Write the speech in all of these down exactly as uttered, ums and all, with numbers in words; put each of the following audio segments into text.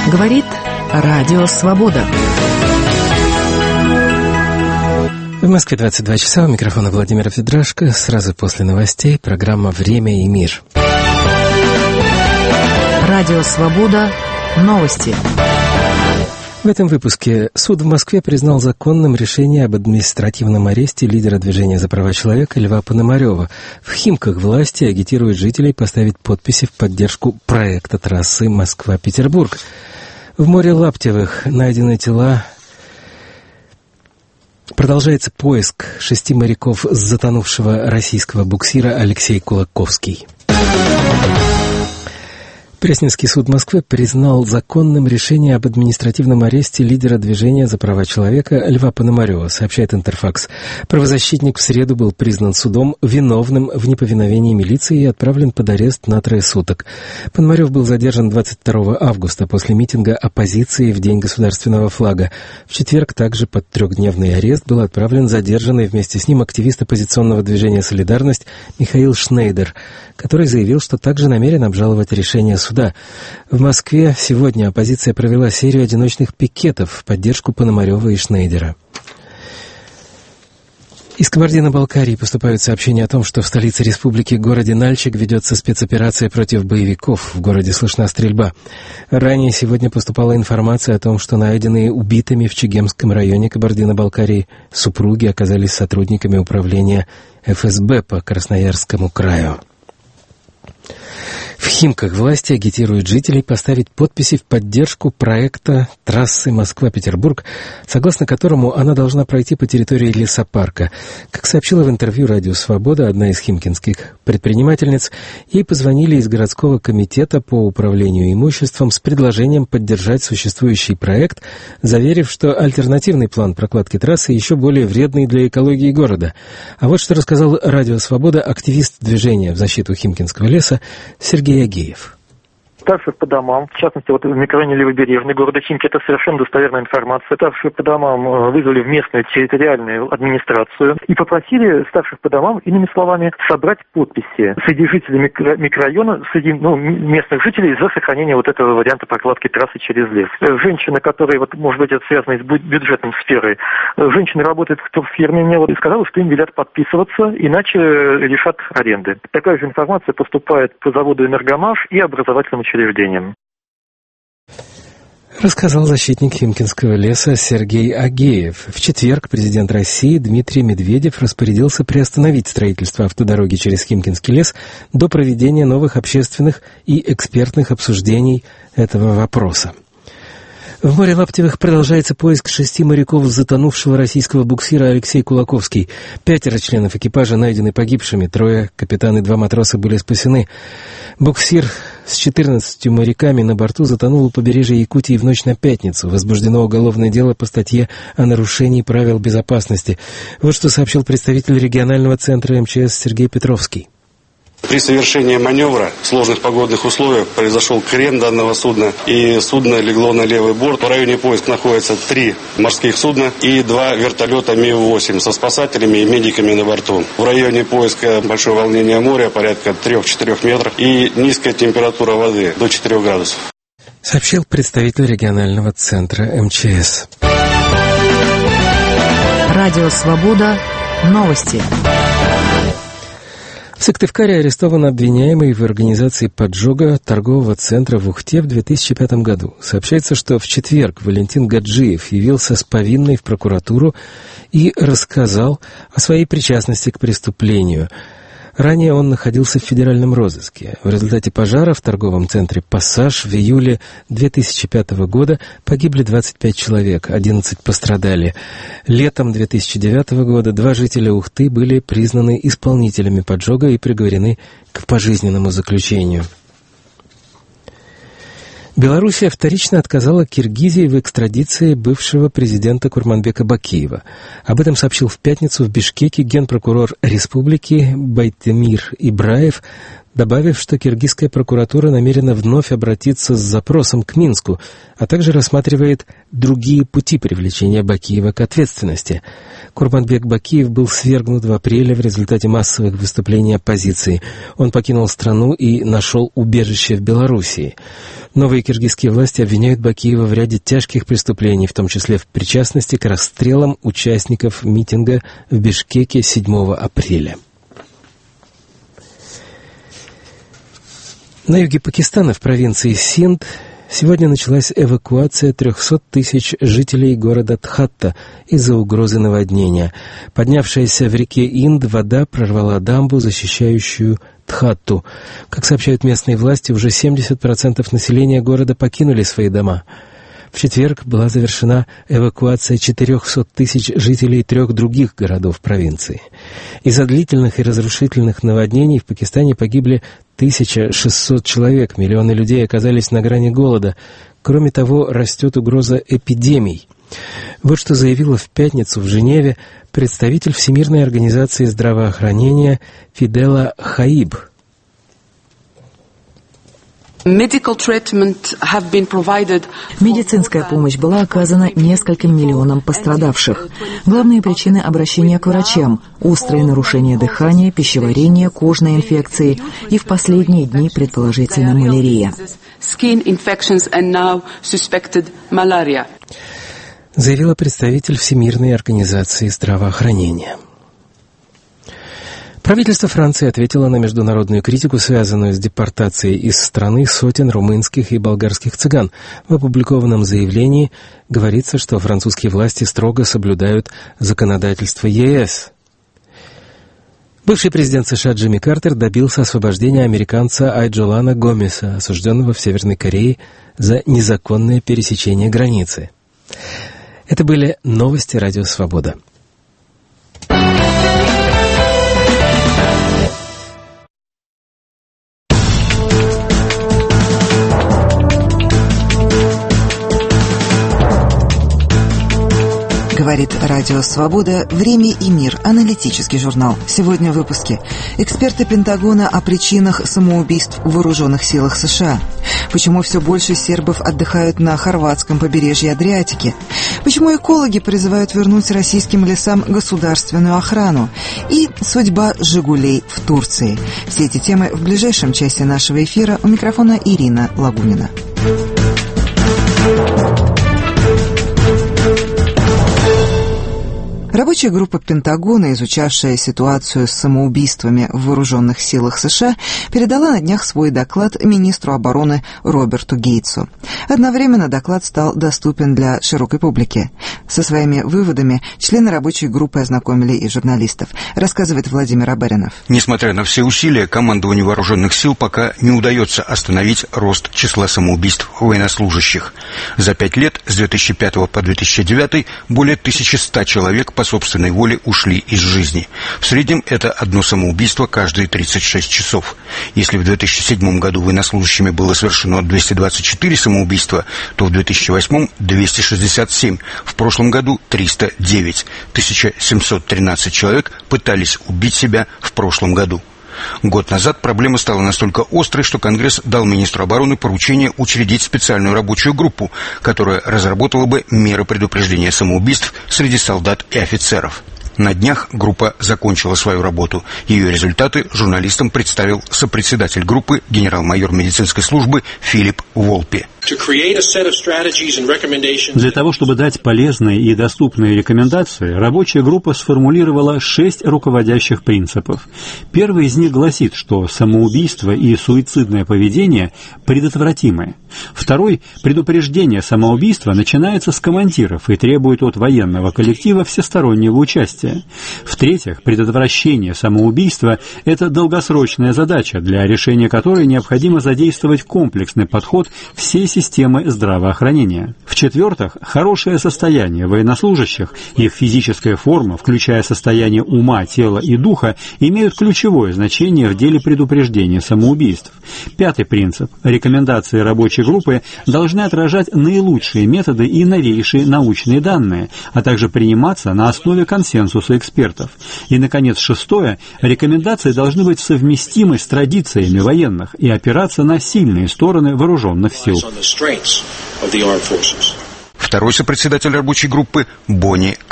Говорит Радио Свобода. В Москве двадцать два часа. У микрофона Владимир Федрашко. Сразу после новостей программа «Время и мир». Радио Свобода. Новости. В этом выпуске суд в Москве признал законным решение об административном аресте лидера движения за права человека Льва Пономарева. В Химках власти агитируют жителей поставить подписи в поддержку проекта трассы Москва-Петербург. В море Лаптевых найдены тела. Продолжается поиск шести моряков с затонувшего российского буксира Алексей Кулаковский. Пресненский суд Москвы признал законным решение об административном аресте лидера движения за права человека Льва Пономарева, сообщает Интерфакс. Правозащитник в среду был признан судом виновным в неповиновении милиции и отправлен под арест на трое суток. Пономарев был задержан двадцать второго августа после митинга оппозиции в День государственного флага. В четверг также под трехдневный арест был отправлен задержанный вместе с ним активист оппозиционного движения «Солидарность» Михаил Шнейдер, который заявил, что также намерен обжаловать решение суда. Суда. В Москве сегодня оппозиция провела серию одиночных пикетов в поддержку Пономарева и Шнейдера. Из Кабардино-Балкарии поступают сообщения о том, что в столице республики, городе Нальчик, ведется спецоперация против боевиков. В городе слышна стрельба. Ранее сегодня поступала информация о том, что найденные убитыми в Чегемском районе Кабардино-Балкарии супруги оказались сотрудниками управления эф эс бэ по Красноярскому краю. В Химках власти агитируют жителей поставить подписи в поддержку проекта трассы Москва-Петербург, согласно которому она должна пройти по территории лесопарка. Как сообщила в интервью «Радио Свобода» одна из химкинских предпринимательниц, ей позвонили из городского комитета по управлению имуществом с предложением поддержать существующий проект, заверив, что альтернативный план прокладки трассы еще более вредный для экологии города. А вот что рассказал «Радио Свобода» активист движения в защиту Химкинского леса Сергей Агеев. Ставших по домам, в частности, вот в микрорайоне Левобережный города Химки, это совершенно достоверная информация. Ставших по домам вызвали в местную территориальную администрацию и попросили ставших по домам, иными словами, собрать подписи среди жителей микро- микрорайона, среди ну, местных жителей за сохранение вот этого варианта прокладки трассы через лес. Женщина, которая, вот, может быть, это связано с бюджетной сферой, женщина работает в фирме, мне вот сказала, что им велят подписываться, иначе лишат аренды. Такая же информация поступает по заводу «Энергомаш» и образовательным учреждениям. Рассказал защитник Химкинского леса Сергей Агеев. В четверг президент России Дмитрий Медведев распорядился приостановить строительство автодороги через Химкинский лес до проведения новых общественных и экспертных обсуждений этого вопроса. В море Лаптевых продолжается поиск шести моряков затонувшего российского буксира Алексей Кулаковский. Пятеро членов экипажа найдены погибшими, трое капитан и два матроса были спасены. Буксир с четырнадцатью моряками на борту затонул у побережья Якутии в ночь на пятницу. Возбуждено уголовное дело по статье о нарушении правил безопасности. Вот что сообщил представитель регионального центра эм че эс Сергей Петровский. При совершении маневра в сложных погодных условиях произошел крен данного судна, и судно легло на левый борт. В районе поиска находятся три морских судна и два вертолета ми восемь со спасателями и медиками на борту. В районе поиска большое волнение моря, порядка трех-четырех метров, и низкая температура воды до четырёх градусов. Сообщил представитель регионального центра эм че эс. Радио Свобода. Новости. В Сыктывкаре арестован обвиняемый в организации поджога торгового центра в Ухте в две тысячи пятом году. Сообщается, что в четверг Валентин Гаджиев явился с повинной в прокуратуру и рассказал о своей причастности к преступлению. Ранее он находился в федеральном розыске. В результате пожара в торговом центре «Пассаж» в июле две тысячи пятого года погибли двадцать пять человек, одиннадцать пострадали. Летом две тысячи девятого года два жителя Ухты были признаны исполнителями поджога и приговорены к пожизненному заключению. Белоруссия вторично отказала Киргизии в экстрадиции бывшего президента Курманбека Бакиева. Об этом сообщил в пятницу в Бишкеке генпрокурор республики Байтемир Ибраев, добавив, что киргизская прокуратура намерена вновь обратиться с запросом к Минску, а также рассматривает другие пути привлечения Бакиева к ответственности. Курманбек Бакиев был свергнут в апреле в результате массовых выступлений оппозиции. Он покинул страну и нашел убежище в Белоруссии. Новые киргизские власти обвиняют Бакиева в ряде тяжких преступлений, в том числе в причастности к расстрелам участников митинга в Бишкеке седьмого апреля. На юге Пакистана, в провинции Синд, сегодня началась эвакуация трехсот тысяч жителей города Тхатта из-за угрозы наводнения. Поднявшаяся в реке Инд вода прорвала дамбу, защищающую Тхатту. Как сообщают местные власти, уже семьдесят процентов населения города покинули свои дома. В четверг была завершена эвакуация четырехсот тысяч жителей трех других городов провинции. Из-за длительных и разрушительных наводнений в Пакистане погибли тысяча шестьсот человек, миллионы людей оказались на грани голода. Кроме того, растет угроза эпидемий. Вот что заявила в пятницу в Женеве представитель Всемирной организации здравоохранения Фидела Хаиб. Медицинская помощь была оказана нескольким миллионам пострадавших. Главные причины обращения к врачам – острые нарушения дыхания, пищеварения, кожной инфекции и в последние дни, предположительно, малярия. Заявила представитель Всемирной организации здравоохранения. Правительство Франции ответило на международную критику, связанную с депортацией из страны сотен румынских и болгарских цыган. В опубликованном заявлении говорится, что французские власти строго соблюдают законодательство ЕС. Бывший президент США Джимми Картер добился освобождения американца Айджолана Гомеса, осужденного в Северной Корее за незаконное пересечение границы. Это были новости Радио Свобода. Говорит Радио Свобода. Время и мир. Аналитический журнал. Сегодня в выпуске. Эксперты Пентагона о причинах самоубийств в вооруженных силах США. Почему все больше сербов отдыхают на хорватском побережье Адриатики? Почему экологи призывают вернуть российским лесам государственную охрану? И судьба «Жигулей» в Турции. Все эти темы в ближайшем часе нашего эфира. У микрофона Ирина Лагунина. Рабочая группа Пентагона, изучавшая ситуацию с самоубийствами в вооруженных силах США, передала на днях свой доклад министру обороны Роберту Гейтсу. Одновременно доклад стал доступен для широкой публики. Со своими выводами члены рабочей группы ознакомили и журналистов, рассказывает Владимир Абаринов. Несмотря на все усилия, командованию вооруженных сил пока не удается остановить рост числа самоубийств военнослужащих. За пять лет, с две тысячи пятого по две тысячи девятый, более тысячи ста человек по собственной воле ушли из жизни. В среднем это одно самоубийство каждые тридцать шесть часов. Если в две тысячи седьмом году военнослужащими было совершено двести двадцать четыре самоубийства, то в две тысячи восьмом двести шестьдесят семь, в прошлом году триста девять. тысяча семьсот тринадцать человек пытались убить себя в прошлом году. Год назад проблема стала настолько острой, что Конгресс дал министру обороны поручение учредить специальную рабочую группу, которая разработала бы меры предупреждения самоубийств среди солдат и офицеров. На днях группа закончила свою работу. Ее результаты журналистам представил сопредседатель группы, генерал-майор медицинской службы Филипп Волпи. Для того, чтобы дать полезные и доступные рекомендации, рабочая группа сформулировала шесть руководящих принципов. Первый из них гласит, что самоубийство и суицидное поведение предотвратимы. Второй – предупреждение самоубийства начинается с командиров и требует от военного коллектива всестороннего участия. В-третьих, предотвращение самоубийства – это долгосрочная задача, для решения которой необходимо задействовать комплексный подход всей системы здравоохранения. В-четвертых, хорошее состояние военнослужащих, их физическая форма, включая состояние ума, тела и духа, имеют ключевое значение в деле предупреждения самоубийств. Пятый принцип. Рекомендации рабочей группы должны отражать наилучшие методы и новейшие научные данные, а также приниматься на основе консенсуса экспертов. И, наконец, шестое. Рекомендации должны быть совместимы с традициями военных и опираться на сильные стороны вооруженных сил. Второй сопредседатель рабочей группы Бонни Кэрролл.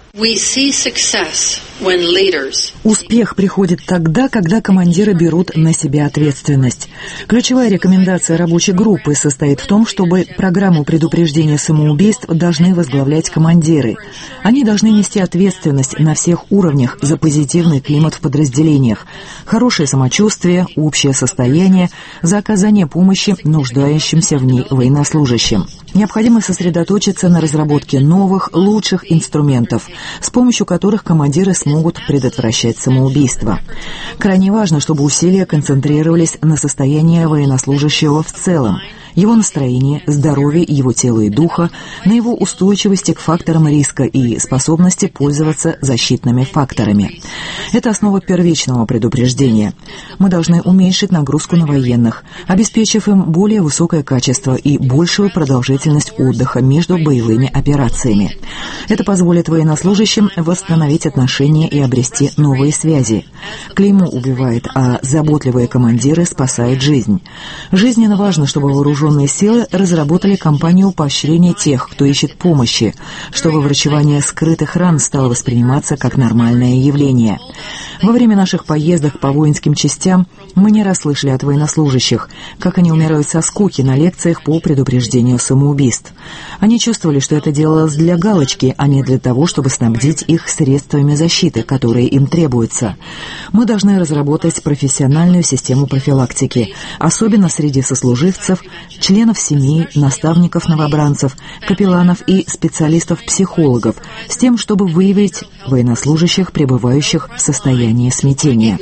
Успех приходит тогда, когда командиры берут на себя ответственность. Ключевая рекомендация рабочей группы состоит в том, чтобы программу предупреждения самоубийств должны возглавлять командиры. Они должны нести ответственность на всех уровнях за позитивный климат в подразделениях, хорошее самочувствие, общее состояние, за оказание помощи нуждающимся в ней военнослужащим. Необходимо сосредоточиться на разработке новых, лучших инструментов, с помощью которых командиры смогут предотвращать самоубийство. Крайне важно, чтобы усилия концентрировались на состоянии военнослужащего в целом, его настроение, здоровье его тела и духа, на его устойчивости к факторам риска и способности пользоваться защитными факторами. Это основа первичного предупреждения. Мы должны уменьшить нагрузку на военных, обеспечив им более высокое качество и большую продолжительность отдыха между боевыми операциями. Это позволит военнослужащим восстановить отношения и обрести новые связи. Клеймо убивает, а заботливые командиры спасают жизнь. Жизненно важно, чтобы вооруженные Вооруженные силы разработали кампанию поощрения тех, кто ищет помощи, чтобы врачевание скрытых ран стало восприниматься как нормальное явление. Во время наших поездок по воинским частям мы не раз слышали от военнослужащих, как они умирают со скуки на лекциях по предупреждению самоубийств. Они чувствовали, что это делалось для галочки, а не для того, чтобы снабдить их средствами защиты, которые им требуются. Мы должны разработать профессиональную систему профилактики, особенно среди сослуживцев, членов семей, наставников новобранцев, капелланов и специалистов-психологов, с тем, чтобы выявить военнослужащих, пребывающих в состоянии смятения.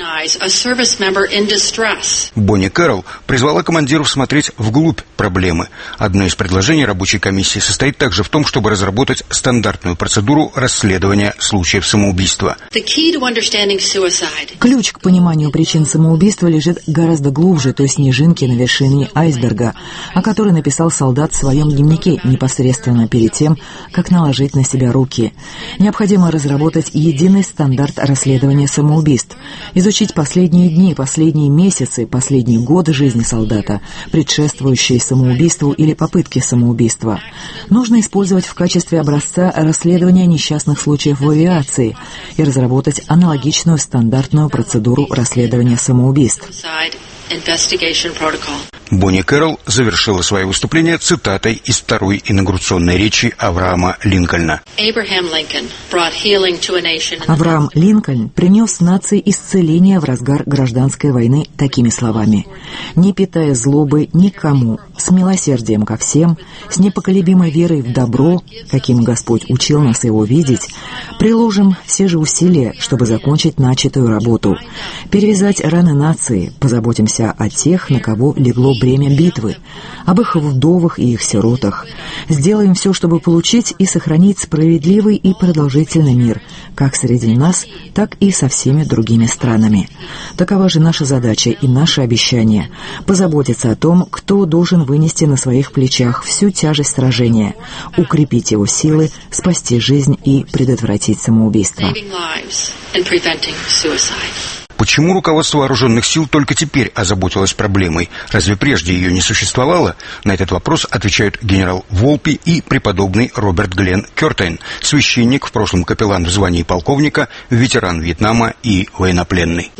Бонни Кэрролл призвала командиров смотреть вглубь проблемы. Одно из предложений рабочей комиссии состоит также в том, чтобы разработать стандартную процедуру расследования случаев самоубийства. Ключ к пониманию причин самоубийства лежит гораздо глубже той снежинки на вершине айсберга, о которой написал солдат в своем дневнике непосредственно перед тем, как наложить на себя руки. Необходимо разработать единый стандарт расследования самоубийств, изучить последние дни, последние месяцы, последний год жизни солдата, предшествующие самоубийству или попытке самоубийства. Нужно использовать в качестве образца расследования несчастных случаев в авиации и разработать аналогичную стандартную процедуру расследования самоубийств. Бонни Кэрролл завершила свое выступление цитатой из второй инаугурационной речи Авраама Линкольна. Авраам Линкольн принес нации исцеление в разгар гражданской войны такими словами: «Не питая злобы никому, с милосердием ко всем, с непоколебимой верой в добро, каким Господь учил нас его видеть, приложим все же усилия, чтобы закончить начатую работу, перевязать раны нации, позаботимся о тех, на кого легло бремя битвы, об их вдовах и их сиротах. Сделаем все, чтобы получить и сохранить справедливый и продолжительный мир, как среди нас, так и со всеми другими странами. Такова же наша задача и наше обещание – позаботиться о том, кто должен вынести на своих плечах всю тяжесть сражения, укрепить его силы, спасти жизнь и предотвратить самоубийство». Почему руководство вооруженных сил только теперь озаботилось проблемой? Разве прежде ее не существовало? На этот вопрос отвечают генерал Волпи и преподобный Роберт Глен Кёртейн, священник, в прошлом капеллан в звании полковника, ветеран Вьетнама и военнопленный.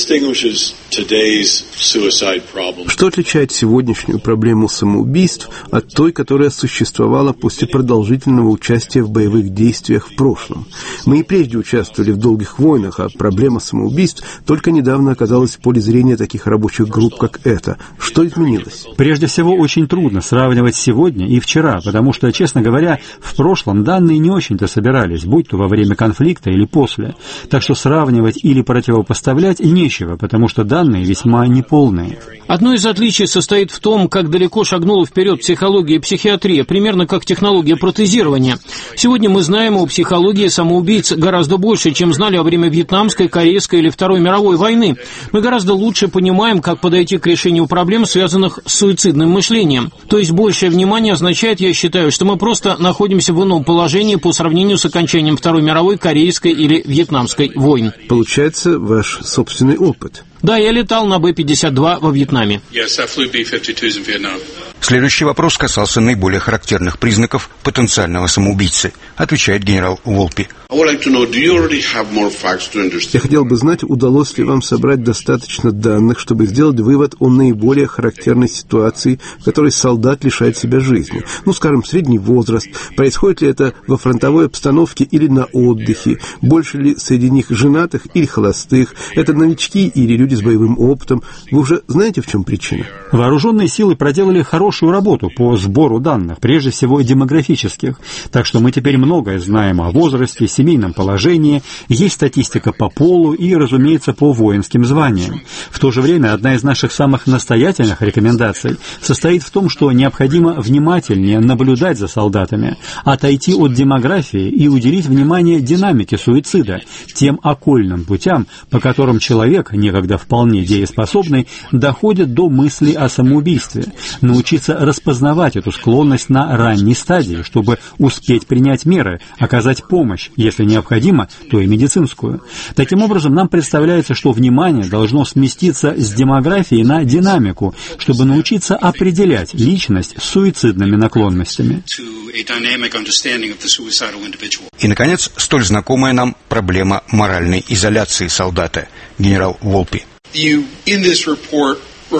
Что отличает сегодняшнюю проблему самоубийств от той, которая существовала после продолжительного участия в боевых действиях в прошлом? Мы и прежде участвовали в долгих войнах, а проблема самоубийств только Только недавно оказалась в поле зрения таких рабочих групп, как эта. Что изменилось? Прежде всего, очень трудно сравнивать сегодня и вчера, потому что, честно говоря, в прошлом данные не очень-то собирались, будь то во время конфликта или после. Так что сравнивать или противопоставлять нечего, потому что данные весьма неполные. Одно из отличий состоит в том, как далеко шагнула вперед психология и психиатрия, примерно как технология протезирования. Сегодня мы знаем о психологии самоубийц гораздо больше, чем знали во время Вьетнамской, Корейской или Второй мировой войны. Мы гораздо лучше понимаем, как подойти к решению проблем, связанных с суицидным мышлением. То есть большее внимание означает, я считаю, что мы просто находимся в ином положении по сравнению с окончанием Второй мировой, Корейской или Вьетнамской войн. Получается, ваш собственный опыт. Да, я летал на Бэ пятьдесят два во Вьетнаме. Yes, I flew Би пятьдесят два in Vietnam. Следующий вопрос касался наиболее характерных признаков потенциального самоубийцы, отвечает генерал Волпи. Я хотел бы знать, удалось ли вам собрать достаточно данных, чтобы сделать вывод о наиболее характерной ситуации, в которой солдат лишает себя жизни. Ну, скажем, средний возраст. Происходит ли это во фронтовой обстановке или на отдыхе? Больше ли среди них женатых или холостых? Это новички или люди с боевым опытом? Вы уже знаете, в чем причина? Вооруженные силы проделали хорошую работу по сбору данных, прежде всего демографических. Так что мы теперь многое знаем о возрасте, семейном положении, есть статистика по полу и, разумеется, по воинским званиям. В то же время одна из наших самых настоятельных рекомендаций состоит в том, что необходимо внимательнее наблюдать за солдатами, отойти от демографии и уделить внимание динамике суицида, тем окольным путям, по которым человек, некогда вполне дееспособный, доходит до мысли о самоубийстве, научиться распознавать эту склонность на ранней стадии, чтобы успеть принять меры, оказать помощь, если необходимо, то и медицинскую. Таким образом, нам представляется, что внимание должно сместиться с демографии на динамику, чтобы научиться определять личность с суицидными наклонностями. И, наконец, столь знакомая нам проблема моральной изоляции солдата, генерал Волпи. В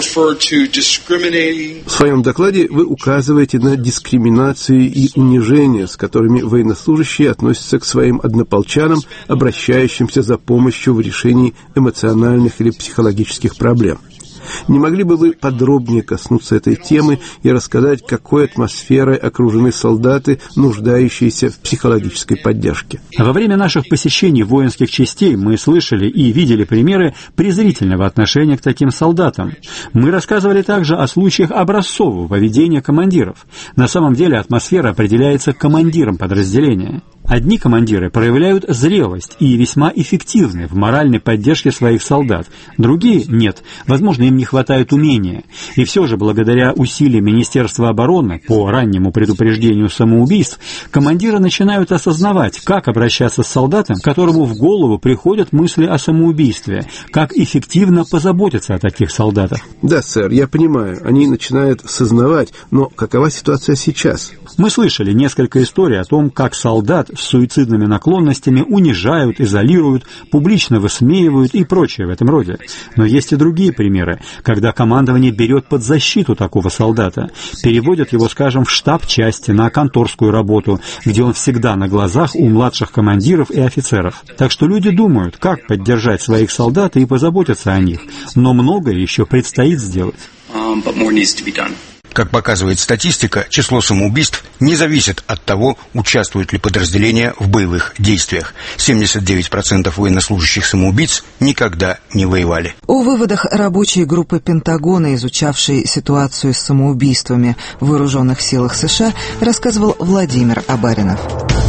своем докладе вы указываете на дискриминацию и унижение, с которыми военнослужащие относятся к своим однополчанам, обращающимся за помощью в решении эмоциональных или психологических проблем. Не могли бы вы подробнее коснуться этой темы и рассказать, какой атмосферой окружены солдаты, нуждающиеся в психологической поддержке? Во время наших посещений воинских частей мы слышали и видели примеры презрительного отношения к таким солдатам. Мы рассказывали также о случаях образцового поведения командиров. На самом деле атмосфера определяется командиром подразделения. Одни командиры проявляют зрелость и весьма эффективны в моральной поддержке своих солдат, другие – нет, возможно, им не хватает умения. И все же, благодаря усилиям Министерства обороны по раннему предупреждению самоубийств, командиры начинают осознавать, как обращаться с солдатом, которому в голову приходят мысли о самоубийстве, как эффективно позаботиться о таких солдатах. Да, сэр, я понимаю, они начинают сознавать, но какова ситуация сейчас? Мы слышали несколько историй о том, как солдат с суицидными наклонностями унижают, изолируют, публично высмеивают и прочее в этом роде. Но есть и другие примеры, когда командование берет под защиту такого солдата, переводит его, скажем, в штаб части на конторскую работу, где он всегда на глазах у младших командиров и офицеров. Так что люди думают, как поддержать своих солдат и позаботиться о них, но многое еще предстоит сделать. Um, Как показывает статистика, число самоубийств не зависит от того, участвуют ли подразделения в боевых действиях. семьдесят девять процентов военнослужащих самоубийц никогда не воевали. О выводах рабочей группы Пентагона, изучавшей ситуацию с самоубийствами в вооруженных силах США, рассказывал Владимир Абаринов.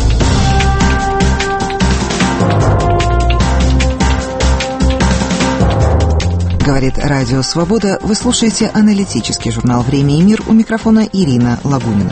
Говорит Радио Свобода. Вы слушаете аналитический журнал «Время и мир». У микрофона Ирина Лагунина.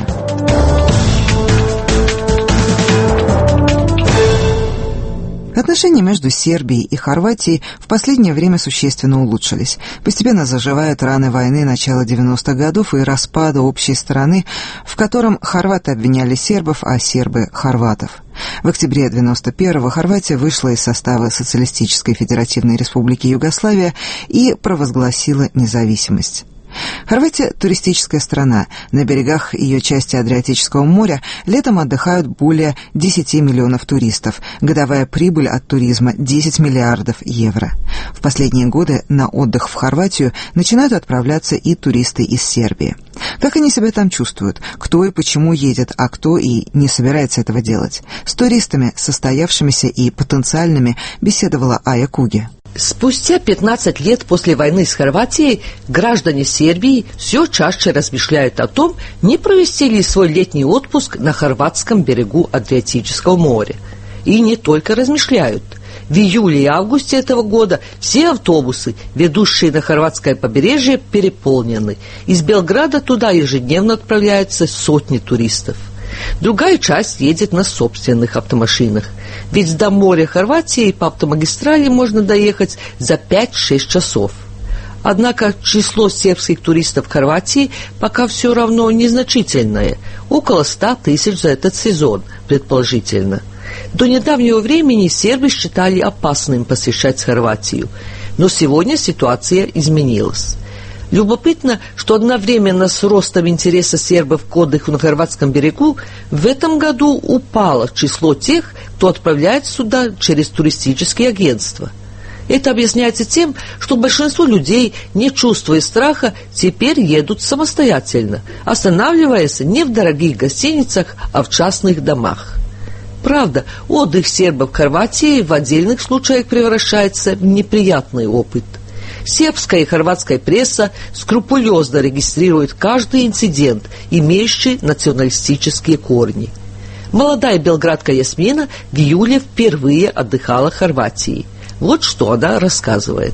Отношения между Сербией и Хорватией в последнее время существенно улучшились. Постепенно заживают раны войны начала девяностых годов и распада общей страны, в котором хорваты обвиняли сербов, а сербы – хорватов. В октябре девяносто первого Хорватия вышла из состава Социалистической Федеративной Республики Югославия и провозгласила независимость. Хорватия – туристическая страна. На берегах ее части Адриатического моря летом отдыхают более десяти миллионов туристов. Годовая прибыль от туризма – десять миллиардов евро. В последние годы на отдых в Хорватию начинают отправляться и туристы из Сербии. Как они себя там чувствуют? Кто и почему едет, а кто и не собирается этого делать? С туристами, состоявшимися и потенциальными, беседовала Ая Куги. Спустя пятнадцать лет после войны с Хорватией граждане Сербии все чаще размышляют о том, не провести ли свой летний отпуск на хорватском берегу Адриатического моря. И не только размышляют. В июле и августе этого года все автобусы, ведущие на хорватское побережье, переполнены. Из Белграда туда ежедневно отправляются сотни туристов. Другая часть едет на собственных автомашинах. Ведь до моря Хорватии по автомагистрали можно доехать за пять-шесть часов. Однако число сербских туристов в Хорватии пока все равно незначительное, около ста тысяч за этот сезон, предположительно. До недавнего времени сербы считали опасным посещать Хорватию, но сегодня ситуация изменилась. Любопытно, что одновременно с ростом интереса сербов к отдыху на хорватском берегу в этом году упало число тех, кто отправляется сюда через туристические агентства. Это объясняется тем, что большинство людей, не чувствуя страха, теперь едут самостоятельно, останавливаясь не в дорогих гостиницах, а в частных домах. Правда, отдых сербов в Хорватии в отдельных случаях превращается в неприятный опыт. Сербская и хорватская пресса скрупулезно регистрирует каждый инцидент, имеющий националистические корни. Молодая белградка Ясмина в июле впервые отдыхала в Хорватии. Вот что она рассказывает.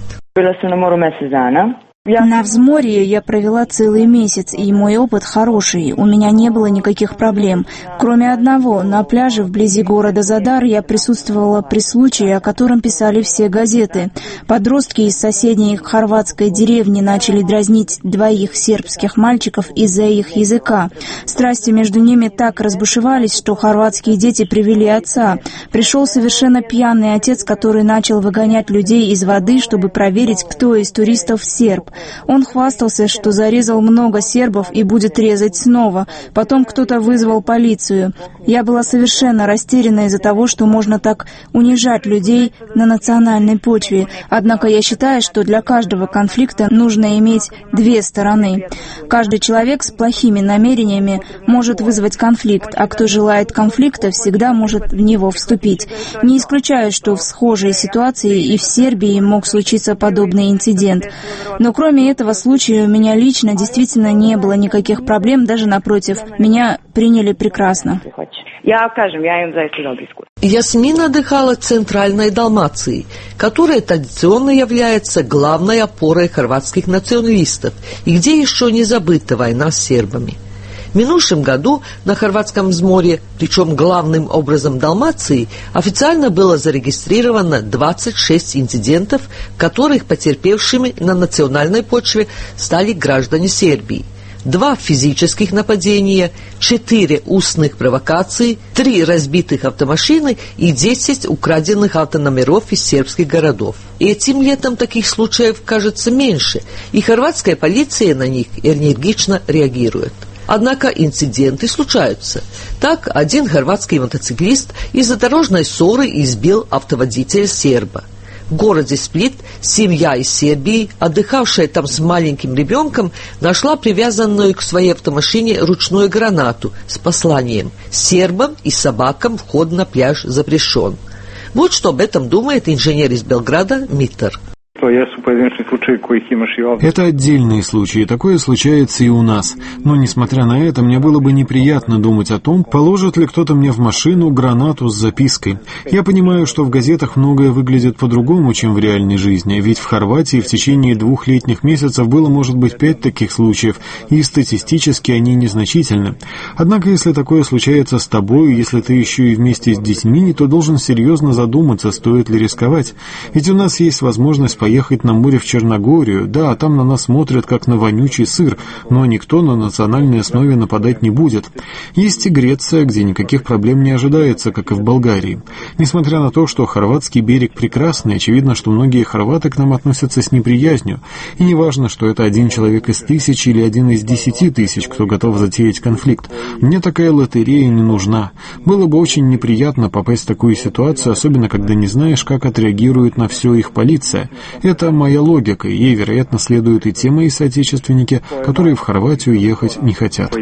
На взморье я провела целый месяц, и мой опыт хороший, у меня не было никаких проблем. Кроме одного, на пляже вблизи города Задар я присутствовала при случае, о котором писали все газеты. Подростки из соседней хорватской деревни начали дразнить двоих сербских мальчиков из-за их языка. Страсти между ними так разбушевались, что хорватские дети привели отца. Пришел совершенно пьяный отец, который начал выгонять людей из воды, чтобы проверить, кто из туристов серб. Он хвастался, что зарезал много сербов и будет резать снова. Потом кто-то вызвал полицию. Я была совершенно растеряна из-за того, что можно так унижать людей на национальной почве. Однако я считаю, что для каждого конфликта нужно иметь две стороны. Каждый человек с плохими намерениями может вызвать конфликт, а кто желает конфликта, всегда может в него вступить. Не исключаю, что в схожей ситуации и в Сербии мог случиться подобный инцидент. Но кроме этого случая у меня лично действительно не было никаких проблем, даже напротив, меня приняли прекрасно. Ясмина отдыхала в Центральной Далмации, которая традиционно является главной опорой хорватских националистов и где еще не забыта война с сербами. В минувшем году на хорватском взморье, причем главным образом Далмации, официально было зарегистрировано двадцать шесть инцидентов, в которых потерпевшими на национальной почве стали граждане Сербии. Два физических нападения, четыре устных провокации, три разбитых автомашины и десять украденных автономеров из сербских городов. Этим летом таких случаев кажется меньше, и хорватская полиция на них энергично реагирует. Однако инциденты случаются. Так, один хорватский мотоциклист из-за дорожной ссоры избил автоводителя серба. В городе Сплит семья из Сербии, отдыхавшая там с маленьким ребенком, нашла привязанную к своей автомашине ручную гранату с посланием «Сербам и собакам вход на пляж запрещен». Вот что об этом думает инженер из Белграда Митар. Это отдельные случаи, такое случается и у нас. Но, несмотря на это, мне было бы неприятно думать о том, положит ли кто-то мне в машину гранату с запиской. Я понимаю, что в газетах многое выглядит по-другому, чем в реальной жизни, ведь в Хорватии в течение двух летних месяцев было, может быть, пять таких случаев, и статистически они незначительны. Однако, если такое случается с тобой, если ты еще и вместе с детьми, то должен серьезно задуматься, стоит ли рисковать. Ведь у нас есть возможность поехать ехать на море в Черногорию, да, там на нас смотрят как на вонючий сыр, но никто на национальной основе нападать не будет. Есть и Греция, где никаких проблем не ожидается, как и в Болгарии. Несмотря на то, что хорватский берег прекрасный, очевидно, что многие хорваты к нам относятся с неприязнью, и не важно, что это один человек из тысячи или один из десяти тысяч, кто готов затеять конфликт. Мне такая лотерея не нужна. Было бы очень неприятно попасть в такую ситуацию, особенно когда не знаешь, как отреагирует на все их полиция. Это моя логика, и ей, вероятно, следуют и те мои соотечественники, которые в Хорватию ехать не хотят.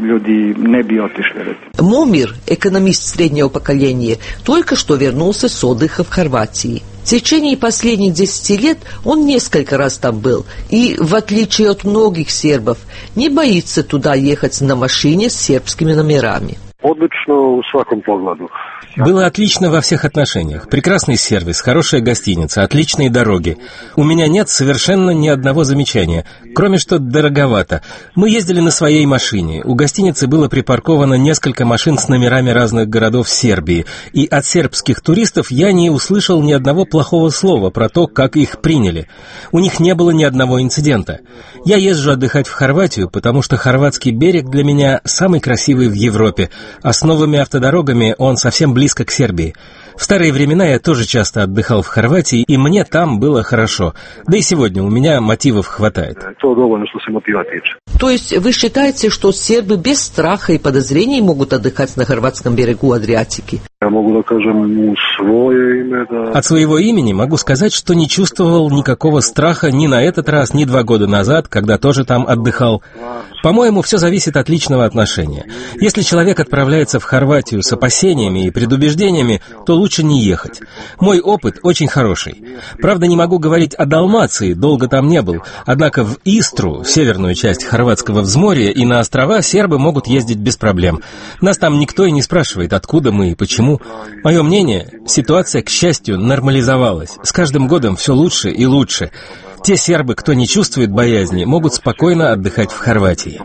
Момир, экономист среднего поколения, только что вернулся с отдыха в Хорватии. В течение последних десяти лет он несколько раз там был и, в отличие от многих сербов, не боится туда ехать на машине с сербскими номерами. Отлично в всяком погладу. Было отлично во всех отношениях. Прекрасный сервис, хорошая гостиница, отличные дороги. У меня нет совершенно ни одного замечания, кроме что дороговато. Мы ездили на своей машине. У гостиницы было припарковано несколько машин с номерами разных городов Сербии. И от сербских туристов я не услышал ни одного плохого слова про то, как их приняли. У них не было ни одного инцидента. Я езжу отдыхать в Хорватию, потому что хорватский берег для меня самый красивый в Европе, а с новыми автодорогами он совсем близко к Сербии. В старые времена я тоже часто отдыхал в Хорватии, и мне там было хорошо. Да и сегодня у меня мотивов хватает. То есть вы считаете, что сербы без страха и подозрений могут отдыхать на хорватском берегу Адриатики? Я могу доказать ему свое имя, да. От своего имени могу сказать, что не чувствовал никакого страха ни на этот раз, ни два года назад, когда тоже там отдыхал. По-моему, все зависит от личного отношения. Если человек отправляется в Хорватию с опасениями и предубеждениями, то лучше не ехать. Мой опыт очень хороший. Правда, не могу говорить о Далмации, долго там не был. Однако в Истру, северную часть хорватского взморья, и на острова сербы могут ездить без проблем. Нас там никто и не спрашивает, откуда мы и почему. Мое мнение, ситуация, к счастью, нормализовалась. С каждым годом все лучше и лучше. Те сербы, кто не чувствует боязни, могут спокойно отдыхать в Хорватии.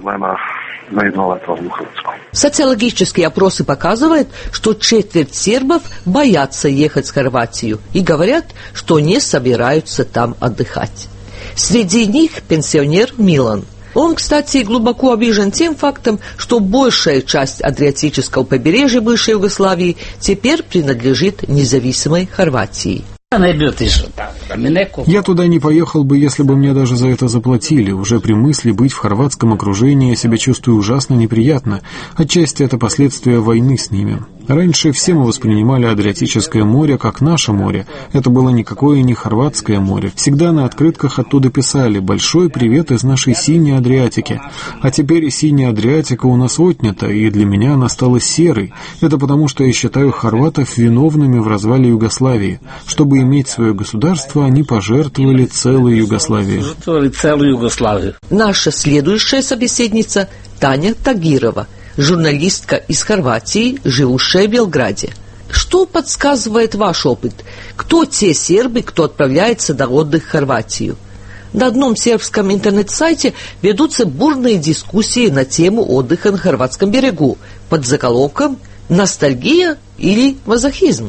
Социологические опросы показывают, что четверть сербов боятся ехать в Хорватию и говорят, что не собираются там отдыхать. Среди них пенсионер Милан. Он, кстати, глубоко обижен тем фактом, что большая часть Адриатического побережья бывшей Югославии теперь принадлежит независимой Хорватии. Я туда не поехал бы, если бы мне даже за это заплатили. Уже при мысли быть в хорватском окружении я себя чувствую ужасно неприятно. Отчасти это последствия войны с ними. Раньше все мы воспринимали Адриатическое море как наше море. Это было никакое не хорватское море. Всегда на открытках оттуда писали «Большой привет из нашей синей Адриатики». А теперь синяя Адриатика у нас отнята, и для меня она стала серой. Это потому, что я считаю хорватов виновными в развале Югославии. Чтобы иметь свое государство, они пожертвовали целой Югославией. Наша следующая собеседница Таня Тагирова, журналистка из Хорватии, живущая в Белграде. Что подсказывает ваш опыт? Кто те сербы, кто отправляется на отдых в Хорватию? На одном сербском интернет-сайте ведутся бурные дискуссии на тему отдыха на хорватском берегу под заголовком «Ностальгия или мазохизм?»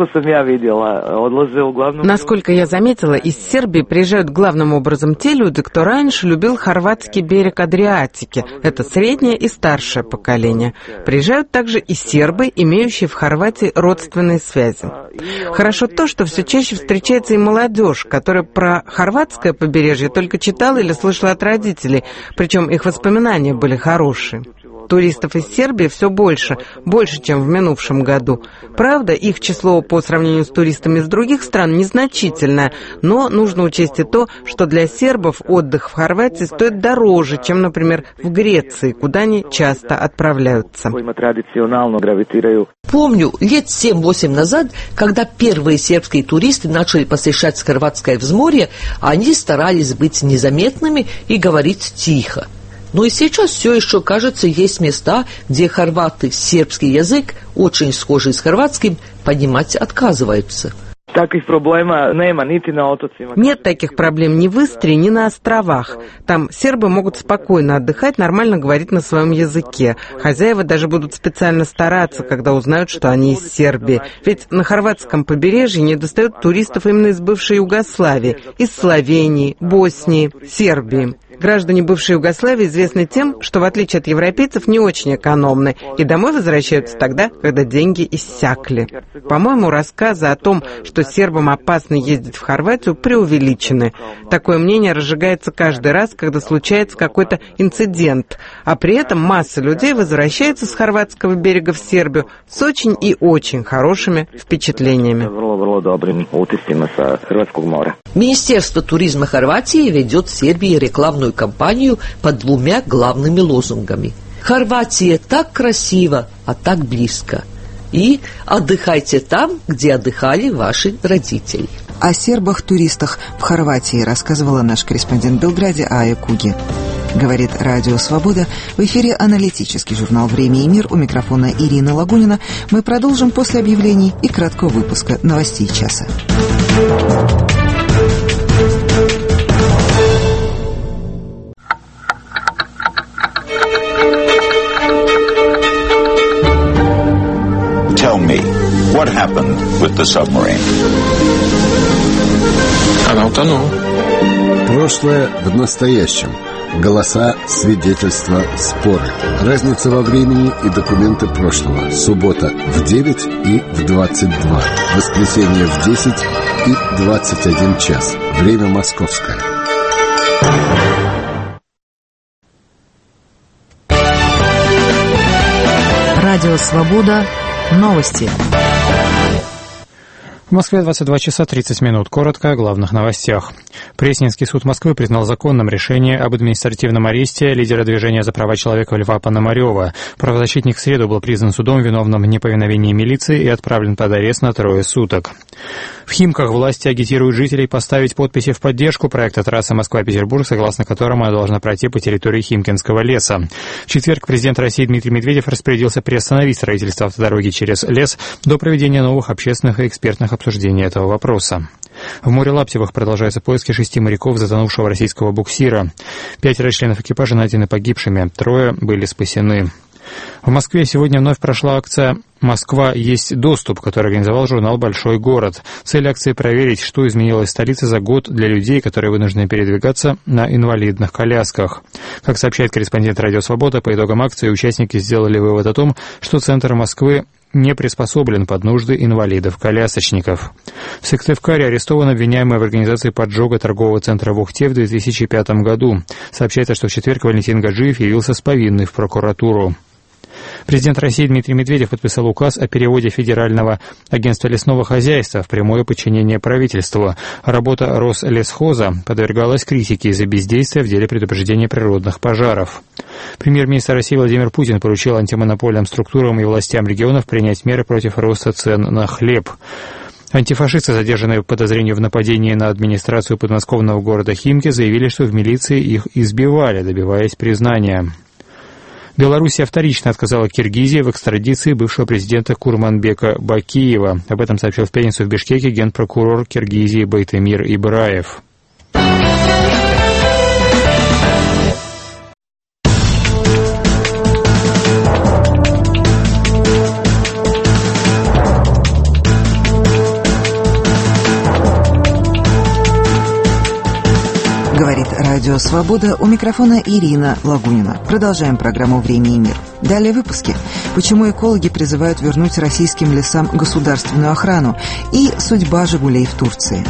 Насколько я заметила, из Сербии приезжают главным образом те люди, кто раньше любил хорватский берег Адриатики. Это среднее и старшее поколение. Приезжают также и сербы, имеющие в Хорватии родственные связи. Хорошо то, что все чаще встречается и молодежь, которая про хорватское побережье только читала или слышала от родителей, причем их воспоминания были хорошие. Туристов из Сербии все больше, больше, чем в минувшем году. Правда, их число по сравнению с туристами из других стран незначительное, но нужно учесть и то, что для сербов отдых в Хорватии стоит дороже, чем, например, в Греции, куда они часто отправляются. Помню, лет семь-восемь назад, когда первые сербские туристы начали посещать хорватское взморье, они старались быть незаметными и говорить тихо. Но и сейчас все еще, кажется, есть места, где хорваты сербский язык, очень схожий с хорватским, понимать отказываются. Нет таких проблем ни в Истре, ни на островах. Там сербы могут спокойно отдыхать, нормально говорить на своем языке. Хозяева даже будут специально стараться, когда узнают, что они из Сербии. Ведь на хорватском побережье недостает туристов именно из бывшей Югославии, из Словении, Боснии, Сербии. Граждане бывшей Югославии известны тем, что, в отличие от европейцев, не очень экономны и домой возвращаются тогда, когда деньги иссякли. По-моему, рассказы о том, что сербам опасно ездить в Хорватию, преувеличены. Такое мнение разжигается каждый раз, когда случается какой-то инцидент. А при этом масса людей возвращается с хорватского берега в Сербию с очень и очень хорошими впечатлениями. Министерство туризма Хорватии ведет в Сербии рекламную кампанию под двумя главными лозунгами. «Хорватия так красиво, а так близко». И «Отдыхайте там, где отдыхали ваши родители». О сербах-туристах в Хорватии рассказывала наш корреспондент в Белграде Ая Куги. Говорит Радио Свобода. В эфире аналитический журнал «Время и мир». У микрофона Ирина Лагунина. Мы продолжим после объявлений и краткого выпуска новостей часа. Tell me, what happened with the submarine? Она утонула. Прошлое в настоящем. Голоса, свидетельства, споры. Разница во времени и документы прошлого. Суббота в девять и в двадцать два. Воскресенье в десять и двадцать один час. Время московское. Радио «Свобода». Новости. В Москве двадцать два часа тридцать минут. Коротко о главных новостях. Пресненский суд Москвы признал законным решение об административном аресте лидера движения за права человека Льва Пономарёва. Правозащитник в среду был признан судом виновным в неповиновении милиции и отправлен под арест на трое суток. В Химках власти агитируют жителей поставить подписи в поддержку проекта трассы Москва-Петербург, согласно которому она должна пройти по территории Химкинского леса. В четверг президент России Дмитрий Медведев распорядился приостановить строительство автодороги через лес до проведения новых общественных и экспертных обсуждений этого вопроса. В море Лаптевых продолжаются поиски шести моряков затонувшего российского буксира. Пятеро членов экипажа найдены погибшими, трое были спасены. В Москве сегодня вновь прошла акция «Москва есть доступ», которую организовал журнал «Большой город». Цель акции – проверить, что изменилось в столице за год для людей, которые вынуждены передвигаться на инвалидных колясках. Как сообщает корреспондент «Радио Свобода», по итогам акции участники сделали вывод о том, что центр Москвы не приспособлен под нужды инвалидов-колясочников. В Сыктывкаре арестован обвиняемый в организации поджога торгового центра в Ухте в две тысячи пятом году. Сообщается, что в четверг Валентин Гаджиев явился с повинной в прокуратуру. Президент России Дмитрий Медведев подписал указ о переводе Федерального агентства лесного хозяйства в прямое подчинение правительству. Работа Рослесхоза подвергалась критике из-за бездействия в деле предупреждения природных пожаров. Премьер-министр России Владимир Путин поручил антимонопольным структурам и властям регионов принять меры против роста цен на хлеб. Антифашисты, задержанные по подозрению в нападении на администрацию подмосковного города Химки, заявили, что в милиции их избивали, добиваясь признания. Белоруссия вторично отказала Киргизии в экстрадиции бывшего президента Курманбека Бакиева. Об этом сообщил в пятницу в Бишкеке генпрокурор Киргизии Байтемир Ибраев. Говорит Радио Свобода. У микрофона Ирина Лагунина. Продолжаем программу «Время и мир». Далее выпуски. Почему экологи призывают вернуть российским лесам государственную охрану и судьба «Жигулей» в Турции.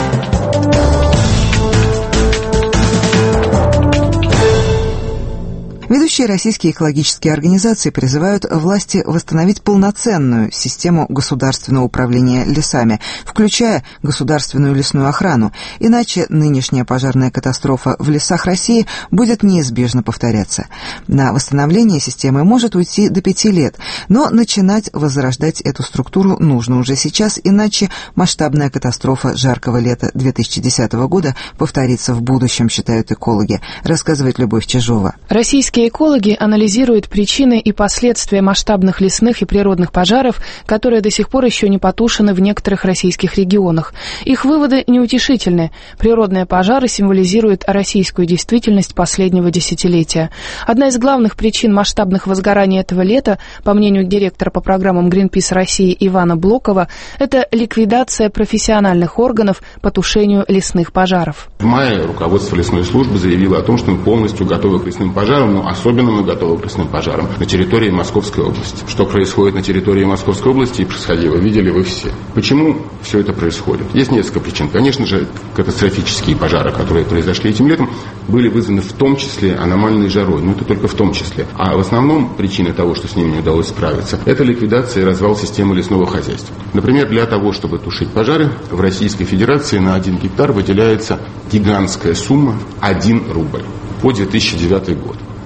Ведущие российские экологические организации призывают власти восстановить полноценную систему государственного управления лесами, включая государственную лесную охрану, иначе нынешняя пожарная катастрофа в лесах России будет неизбежно повторяться. На восстановление системы может уйти до пяти лет, но начинать возрождать эту структуру нужно уже сейчас, иначе масштабная катастрофа жаркого лета две тысячи десятого года повторится в будущем, считают экологи, рассказывает Любовь Чижова. Российские экологи анализируют причины и последствия масштабных лесных и природных пожаров, которые до сих пор еще не потушены в некоторых российских регионах. Их выводы неутешительны. Природные пожары символизируют российскую действительность последнего десятилетия. Одна из главных причин масштабных возгораний этого лета, по мнению директора по программам Greenpeace России Ивана Блокова, это ликвидация профессиональных органов по тушению лесных пожаров. В мае руководство лесной службы заявило о том, что мы полностью готовы к лесным пожарам, но особенно мы готовы к лесным пожарам на территории Московской области. Что происходит на территории Московской области и происходило, видели вы все. Почему все это происходит? Есть несколько причин. Конечно же, катастрофические пожары, которые произошли этим летом, были вызваны в том числе аномальной жарой. Но это только в том числе. А в основном причина того, что с ними не удалось справиться, это ликвидация и развал системы лесного хозяйства. Например, для того, чтобы тушить пожары, в Российской Федерации на один гектар выделяется гигантская сумма один рубль по две тысячи девятый год.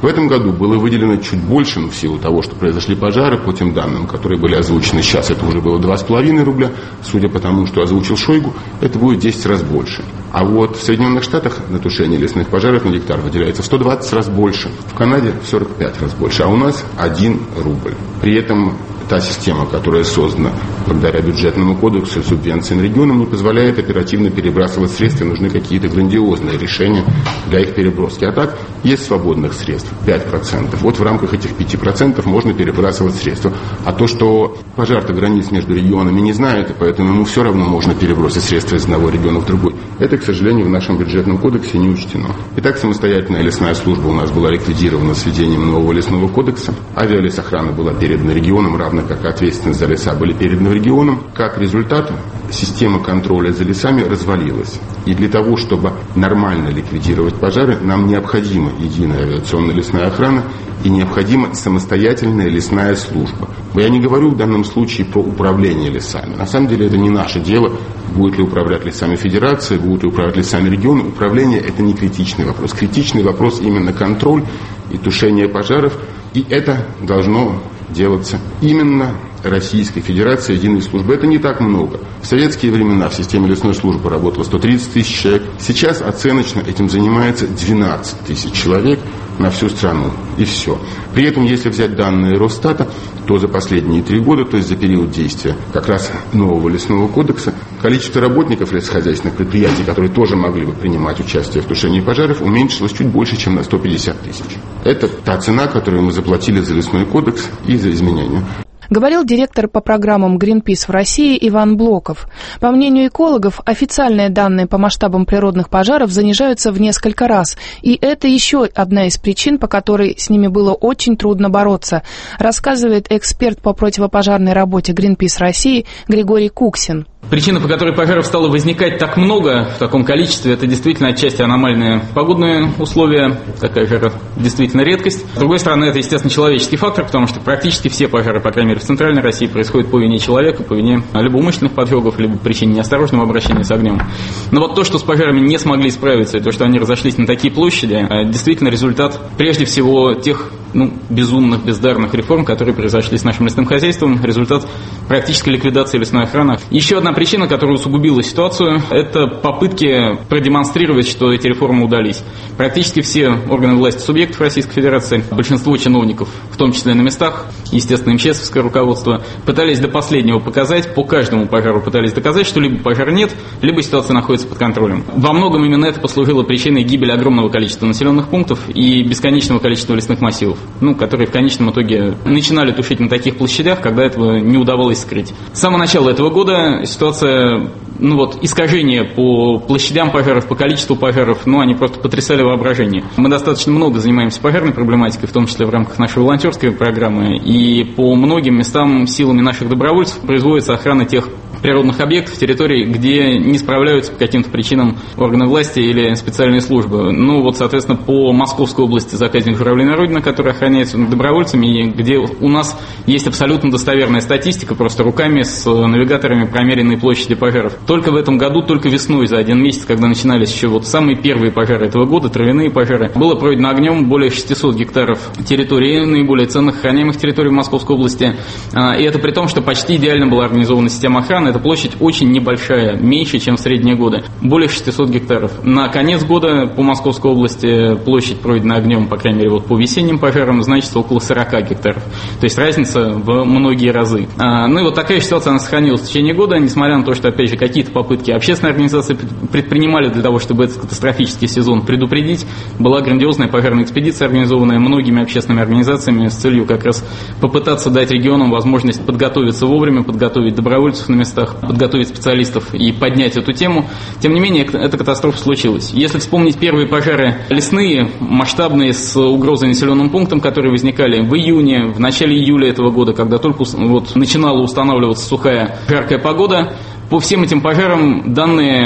В этом году было выделено чуть больше, но в силу того, что произошли пожары, по тем данным, которые были озвучены сейчас, это уже было два с половиной рубля. Судя по тому, что озвучил Шойгу, это будет десять раз больше. А вот в Соединенных Штатах на тушение лесных пожаров на гектар выделяется в сто двадцать раз больше, в Канаде в сорок пять раз больше, а у нас один рубль. При этом та система, которая создана благодаря бюджетному кодексу, субвенциям регионам, не позволяет оперативно перебрасывать средства, нужны какие-то грандиозные решения для их переброски. А так, есть свободных средств, пять процентов. Вот в рамках этих пяти процентов можно перебрасывать средства. А то, что пожар-то границ между регионами не знает, и поэтому ему все равно можно перебросить средства из одного региона в другой, это, к сожалению, в нашем бюджетном кодексе не учтено. Итак, самостоятельная лесная служба у нас была ликвидирована с введением нового лесного кодекса. Авиалесохрана была передана регионам, равно как ответственность за леса были переданы в регионам. Как результат, система контроля за лесами развалилась. И для того, чтобы нормально ликвидировать пожары, нам необходима единая авиационная лесная охрана и необходима самостоятельная лесная служба. Я не говорю в данном случае про управление лесами. На самом деле это не наше дело, будет ли управлять лесами федерации, будут ли управлять лесами региона. Управление – это не критичный вопрос. Критичный вопрос именно контроль и тушение пожаров. И это должно делаться именно Российской Федерации единой службы. Это не так много. В советские времена в системе лесной службы работало сто тридцать тысяч человек. Сейчас оценочно этим занимается двенадцать тысяч человек на всю страну. И все. При этом, если взять данные Росстата, то за последние три года, то есть за период действия как раз нового лесного кодекса, количество работников лесохозяйственных предприятий, которые тоже могли бы принимать участие в тушении пожаров, уменьшилось чуть больше, чем на сто пятьдесят тысяч. Это та цена, которую мы заплатили за лесной кодекс и за изменения. Говорил директор по программам Greenpeace в России Иван Блоков. По мнению экологов, официальные данные по масштабам природных пожаров занижаются в несколько раз. И это еще одна из причин, по которой с ними было очень трудно бороться, рассказывает эксперт по противопожарной работе Greenpeace России Григорий Куксин. Причина, по которой пожаров стало возникать так много, в таком количестве, это действительно отчасти аномальные погодные условия, такая же действительно редкость. С другой стороны, это, естественно, человеческий фактор, потому что практически все пожары, по крайней мере, в Центральной России происходят по вине человека, по вине либо умышленных поджогов, либо причине неосторожного обращения с огнем. Но вот то, что с пожарами не смогли справиться, и то, что они разошлись на такие площади, действительно результат, прежде всего, тех ну, безумных, бездарных реформ, которые произошли с нашим лесным хозяйством, результат практической ликвидации лесной охраны. Еще одна причина, которая усугубила ситуацию, это попытки продемонстрировать, что эти реформы удались. Практически все органы власти субъектов Российской Федерации, большинство чиновников, в том числе на местах, естественно, МЧСовское руководство, пытались до последнего показать, по каждому пожару пытались доказать, что либо пожара нет, либо ситуация находится под контролем. Во многом именно это послужило причиной гибели огромного количества населенных пунктов и бесконечного количества лесных массивов, ну, которые в конечном итоге начинали тушить на таких площадях, когда этого не удавалось скрыть. С самого начала этого года ситуация, ну вот, искажения по площадям пожаров, по количеству пожаров, ну, они просто потрясали воображение. Мы достаточно много занимаемся пожарной проблематикой, в том числе в рамках нашей волонтерской программы, и по многим местам силами наших добровольцев производится охрана тех природных объектов, территорий, где не справляются по каким-то причинам органы власти или специальные службы. Ну, вот, соответственно, по Московской области заказник «Журавлиная Родина», который охраняется добровольцами, и где у нас есть абсолютно достоверная статистика, просто руками с навигаторами промеренной площади пожаров. Только в этом году, только весной, за один месяц, когда начинались еще вот самые первые пожары этого года, травяные пожары, было пройдено огнем более шестисот гектаров территории, наиболее ценных охраняемых территорий в Московской области. И это при том, что почти идеально была организована система охраны. Эта площадь очень небольшая, меньше, чем в средние годы. Более шестисот гектаров. На конец года по Московской области площадь пройдена огнем, по крайней мере, вот по весенним пожарам, значится около сорока гектаров. То есть разница в многие разы. Ну и вот такая ситуация, она сохранилась в течение года, несмотря на то, что, опять же, какие-то попытки общественной организации предпринимали для того, чтобы этот катастрофический сезон предупредить. Была грандиозная пожарная экспедиция, организованная многими общественными организациями с целью как раз попытаться дать регионам возможность подготовиться вовремя, подготовить добровольцев на местах, подготовить специалистов и поднять эту тему. Тем не менее, эта катастрофа случилась. Если вспомнить первые пожары лесные, масштабные, с угрозой населенным пунктам, которые возникали в июне, в начале июля этого года, когда только вот начинала устанавливаться сухая, жаркая погода, по всем этим пожарам данные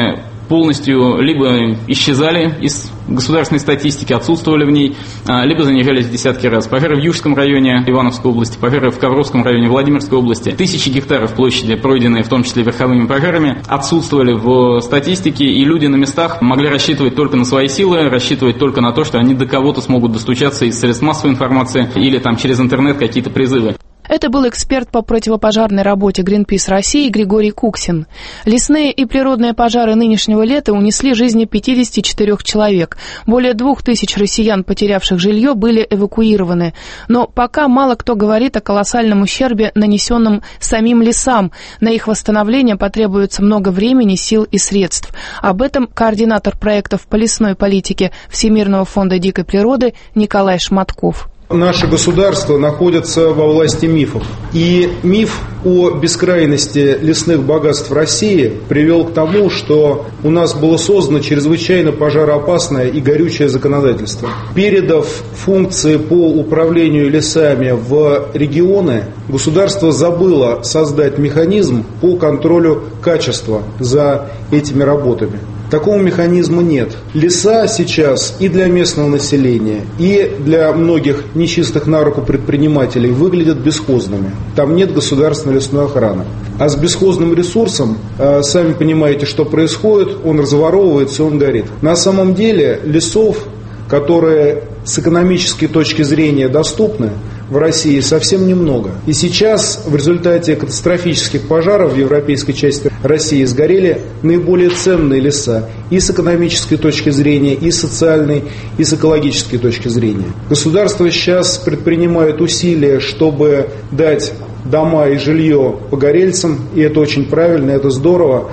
полностью либо исчезали из государственной статистики, отсутствовали в ней, либо занижались в десятки раз. Пожары в Южском районе Ивановской области, пожары в Ковровском районе Владимирской области, тысячи гектаров площади, пройденные в том числе верховыми пожарами, отсутствовали в статистике, и люди на местах могли рассчитывать только на свои силы, рассчитывать только на то, что они до кого-то смогут достучаться из средств массовой информации или там через интернет какие-то призывы. Это был эксперт по противопожарной работе Greenpeace России Григорий Куксин. Лесные и природные пожары нынешнего лета унесли жизни пятидесяти четырёх человек. Более двух тысяч россиян, потерявших жилье, были эвакуированы. Но пока мало кто говорит о колоссальном ущербе, нанесенном самим лесам. На их восстановление потребуется много времени, сил и средств. Об этом координатор проектов по лесной политике Всемирного фонда дикой природы Николай Шматков. Наше государство находится во власти мифов. И миф о бескрайности лесных богатств России привел к тому, что у нас было создано чрезвычайно пожароопасное и горючее законодательство. Передав функции по управлению лесами в регионы, государство забыло создать механизм по контролю качества за этими работами. Такого механизма нет. Леса сейчас и для местного населения, и для многих нечистых на руку предпринимателей выглядят бесхозными. Там нет государственной лесной охраны. А с бесхозным ресурсом, сами понимаете, что происходит, он разворовывается, он горит. На самом деле лесов, которые с экономической точки зрения доступны, в России совсем немного. И сейчас в результате катастрофических пожаров в европейской части России сгорели наиболее ценные леса и с экономической точки зрения, и с социальной, и с экологической точки зрения. Государство сейчас предпринимает усилия, чтобы дать дома и жилье погорельцам, и это очень правильно, это здорово,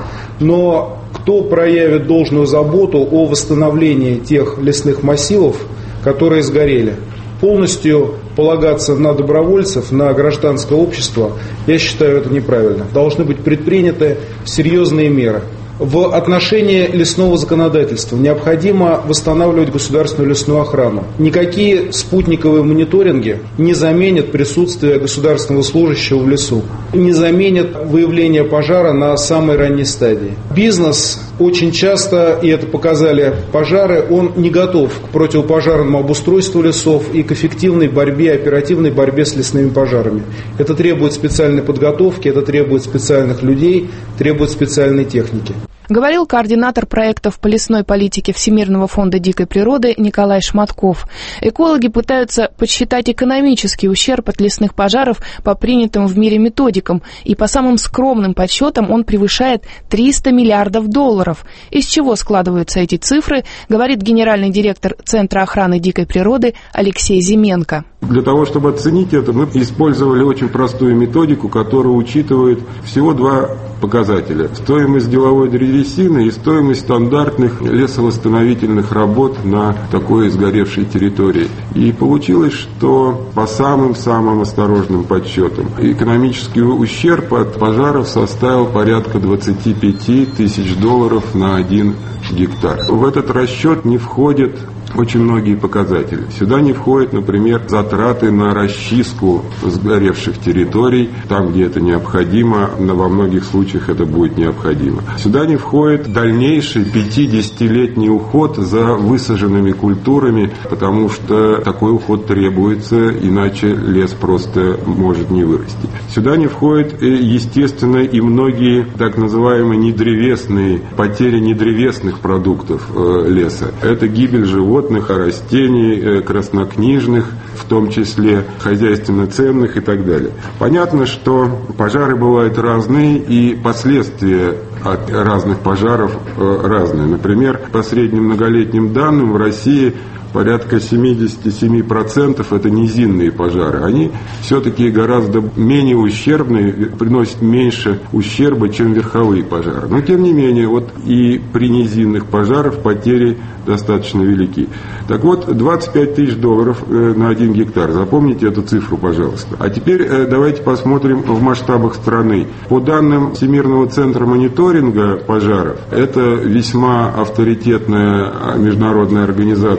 но кто проявит должную заботу о восстановлении тех лесных массивов, которые сгорели? Полностью полагаться на добровольцев, на гражданское общество, я считаю, это неправильно. Должны быть предприняты серьезные меры. В отношении лесного законодательства необходимо восстанавливать государственную лесную охрану. Никакие спутниковые мониторинги не заменят присутствие государственного служащего в лесу, не заменят выявление пожара на самой ранней стадии. Бизнес очень часто, и это показали пожары, он не готов к противопожарному обустройству лесов и к эффективной борьбе, оперативной борьбе с лесными пожарами. Это требует специальной подготовки, это требует специальных людей, требует специальной техники. Говорил координатор проектов по лесной политике Всемирного фонда дикой природы Николай Шматков. Экологи пытаются подсчитать экономический ущерб от лесных пожаров по принятым в мире методикам, и по самым скромным подсчетам он превышает триста миллиардов долларов. Из чего складываются эти цифры, говорит генеральный директор Центра охраны дикой природы Алексей Зименко. Для того, чтобы оценить это, мы использовали очень простую методику, которая учитывает всего два показателя. Стоимость деловой древесины и стоимость стандартных лесовосстановительных работ на такой сгоревшей территории. И получилось, что по самым-самым осторожным подсчетам экономический ущерб от пожаров составил порядка двадцать пять тысяч долларов на один гектар. В этот расчет не входит очень многие показатели. Сюда не входят, например, затраты на расчистку сгоревших территорий, там, где это необходимо, но во многих случаях это будет необходимо. Сюда не входит дальнейший пятидесятилетний уход за высаженными культурами, потому что такой уход требуется, иначе лес просто может не вырасти. Сюда не входят, естественно, и многие так называемые недревесные, потери недревесных продуктов леса. Это гибель животных, растений, краснокнижных, в том числе хозяйственно ценных и так далее. Понятно, что пожары бывают разные, и последствия от разных пожаров разные. Например, по средним многолетним данным в России порядка семьдесят семь процентов это низинные пожары. Они все-таки гораздо менее ущербные, приносят меньше ущерба, чем верховые пожары. Но тем не менее, вот и при низинных пожарах потери достаточно велики. Так вот, двадцать пять тысяч долларов на один гектар. Запомните эту цифру, пожалуйста. А теперь давайте посмотрим в масштабах страны. По данным Всемирного центра мониторинга пожаров, это весьма авторитетная международная организация данных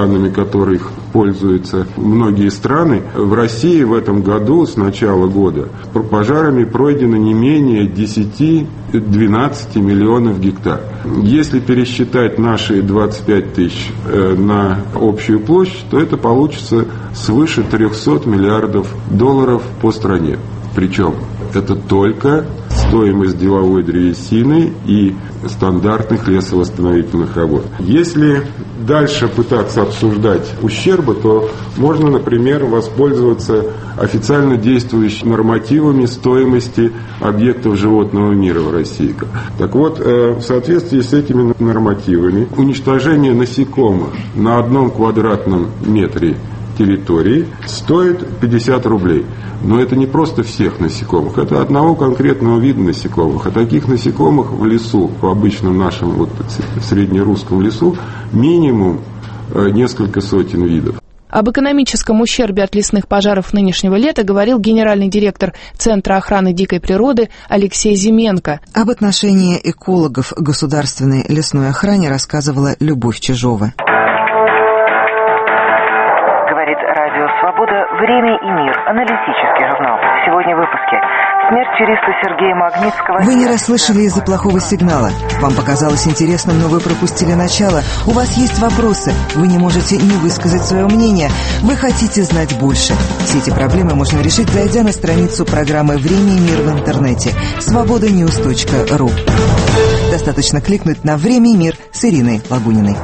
данными которых пользуются многие страны, в России в этом году с начала года пожарами пройдено не менее десять-двенадцать миллионов гектар. Если пересчитать наши двадцать пять тысяч на общую площадь, то это получится свыше триста миллиардов долларов по стране. Причем это только стоимость деловой древесины и стандартных лесовосстановительных работ. Если дальше пытаться обсуждать ущербы, то можно, например, воспользоваться официально действующими нормативами стоимости объектов животного мира в России. Так вот, в соответствии с этими нормативами, уничтожение насекомых на одном квадратном метре территории стоит пятьдесят рублей. Но это не просто всех насекомых, это одного конкретного вида насекомых. А таких насекомых в лесу, в обычном нашем вот, среднерусском лесу, минимум несколько сотен видов. Об экономическом ущербе от лесных пожаров нынешнего лета говорил генеральный директор Центра охраны дикой природы Алексей Зименко. Об отношении экологов к государственной лесной охране рассказывала Любовь Чижова. Радио «Свобода. Время и мир». Аналитический журнал. Сегодня в выпуске. Смерть юриста Сергея Магнитского. Вы не расслышали из-за плохого сигнала. Вам показалось интересным, но вы пропустили начало. У вас есть вопросы. Вы не можете не высказать свое мнение. Вы хотите знать больше. Все эти проблемы можно решить, зайдя на страницу программы «Время и мир» в интернете. свобода ньюс точка ру. Достаточно кликнуть на «Время и мир» с Ириной Лагуниной.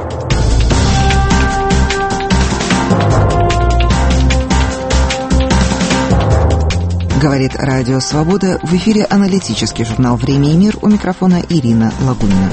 Говорит Радио Свобода. В эфире аналитический журнал «Время и мир». У микрофона Ирина Лагунина.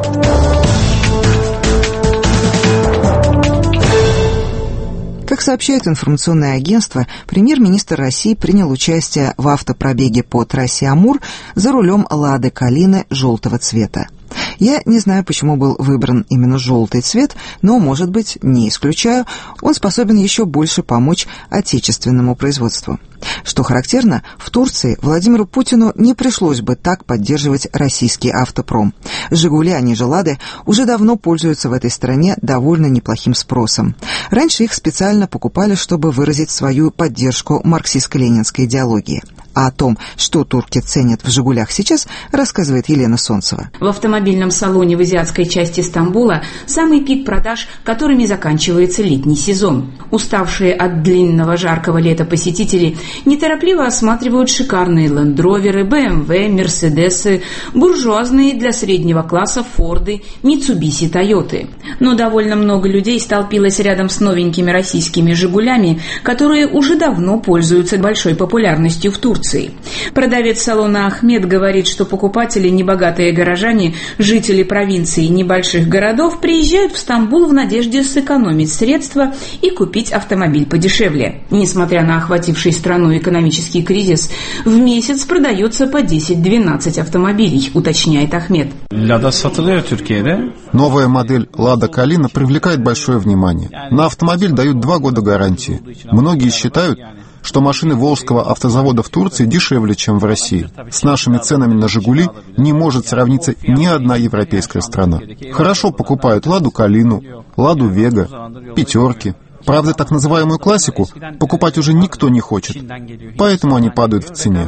Как сообщает информационное агентство, премьер-министр России принял участие в автопробеге по трассе Амур за рулем «Лады Калина» желтого цвета. Я не знаю, почему был выбран именно желтый цвет, но, может быть, не исключаю, он способен еще больше помочь отечественному производству. Что характерно, в Турции Владимиру Путину не пришлось бы так поддерживать российский автопром. «Жигули», они же «Лады», уже давно пользуются в этой стране довольно неплохим спросом. Раньше их специально покупали, чтобы выразить свою поддержку марксистско-ленинской идеологии. А о том, что турки ценят в «Жигулях» сейчас, рассказывает Елена Солнцева. В автомобильном салоне в азиатской части Стамбула самый пик продаж, которыми заканчивается летний сезон. Уставшие от длинного жаркого лета посетители неторопливо осматривают шикарные лендроверы, бэ эм вэ, мерседесы, буржуазные для среднего класса форды, митсубиси, тойоты. Но довольно много людей столпилось рядом с новенькими российскими «Жигулями», которые уже давно пользуются большой популярностью в Турции. Продавец салона Ахмед говорит, что покупатели, небогатые горожане, жители провинций и небольших городов приезжают в Стамбул в надежде сэкономить средства и купить автомобиль подешевле. Несмотря на охвативший страну экономический кризис, в месяц продается по десять-двенадцать автомобилей, уточняет Ахмед. Новая модель «Лада Калина» привлекает большое внимание. На автомобиль дают два года гарантии. Многие считают, что машины Волжского автозавода в Турции дешевле, чем в России. С нашими ценами на «Жигули» не может сравниться ни одна европейская страна. Хорошо покупают «Ладу Калину», «Ладу Вега», «Пятерки». Правда, так называемую классику покупать уже никто не хочет, поэтому они падают в цене.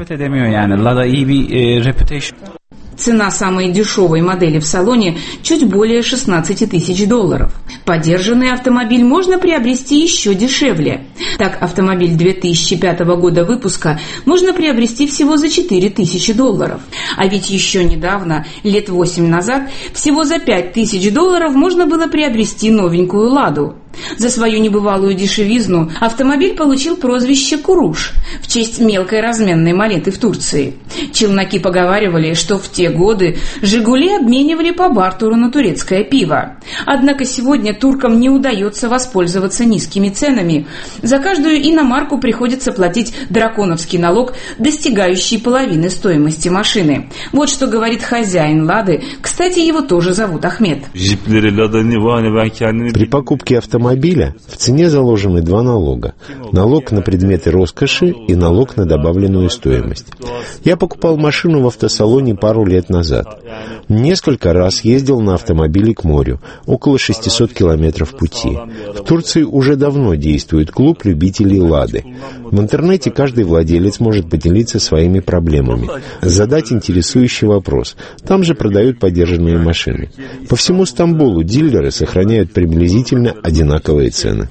Цена самой дешевой модели в салоне чуть более шестнадцать тысяч долларов. Подержанный автомобиль можно приобрести еще дешевле. Так, автомобиль две тысячи пятого года выпуска можно приобрести всего за четыре тысячи долларов. А ведь еще недавно, лет восемь назад, всего за пять тысяч долларов можно было приобрести новенькую «Ладу». За свою небывалую дешевизну автомобиль получил прозвище «Куруш» в честь мелкой разменной монеты в Турции. Челноки поговаривали, что в те годы «Жигули» обменивали по бартеру на турецкое пиво. Однако сегодня туркам не удается воспользоваться низкими ценами. За каждую иномарку приходится платить драконовский налог, достигающий половины стоимости машины. Вот что говорит хозяин «Лады». Кстати, его тоже зовут Ахмед. При покупке автомобиля автомобиля в цене заложены два налога. Налог на предметы роскоши и налог на добавленную стоимость. Я покупал машину в автосалоне пару лет назад. Несколько раз ездил на автомобиле к морю, около шестьсот километров пути. В Турции уже давно действует клуб любителей «Лады». В интернете каждый владелец может поделиться своими проблемами, задать интересующий вопрос. Там же продают подержанные машины. По всему Стамбулу дилеры сохраняют приблизительно одинаковые цены.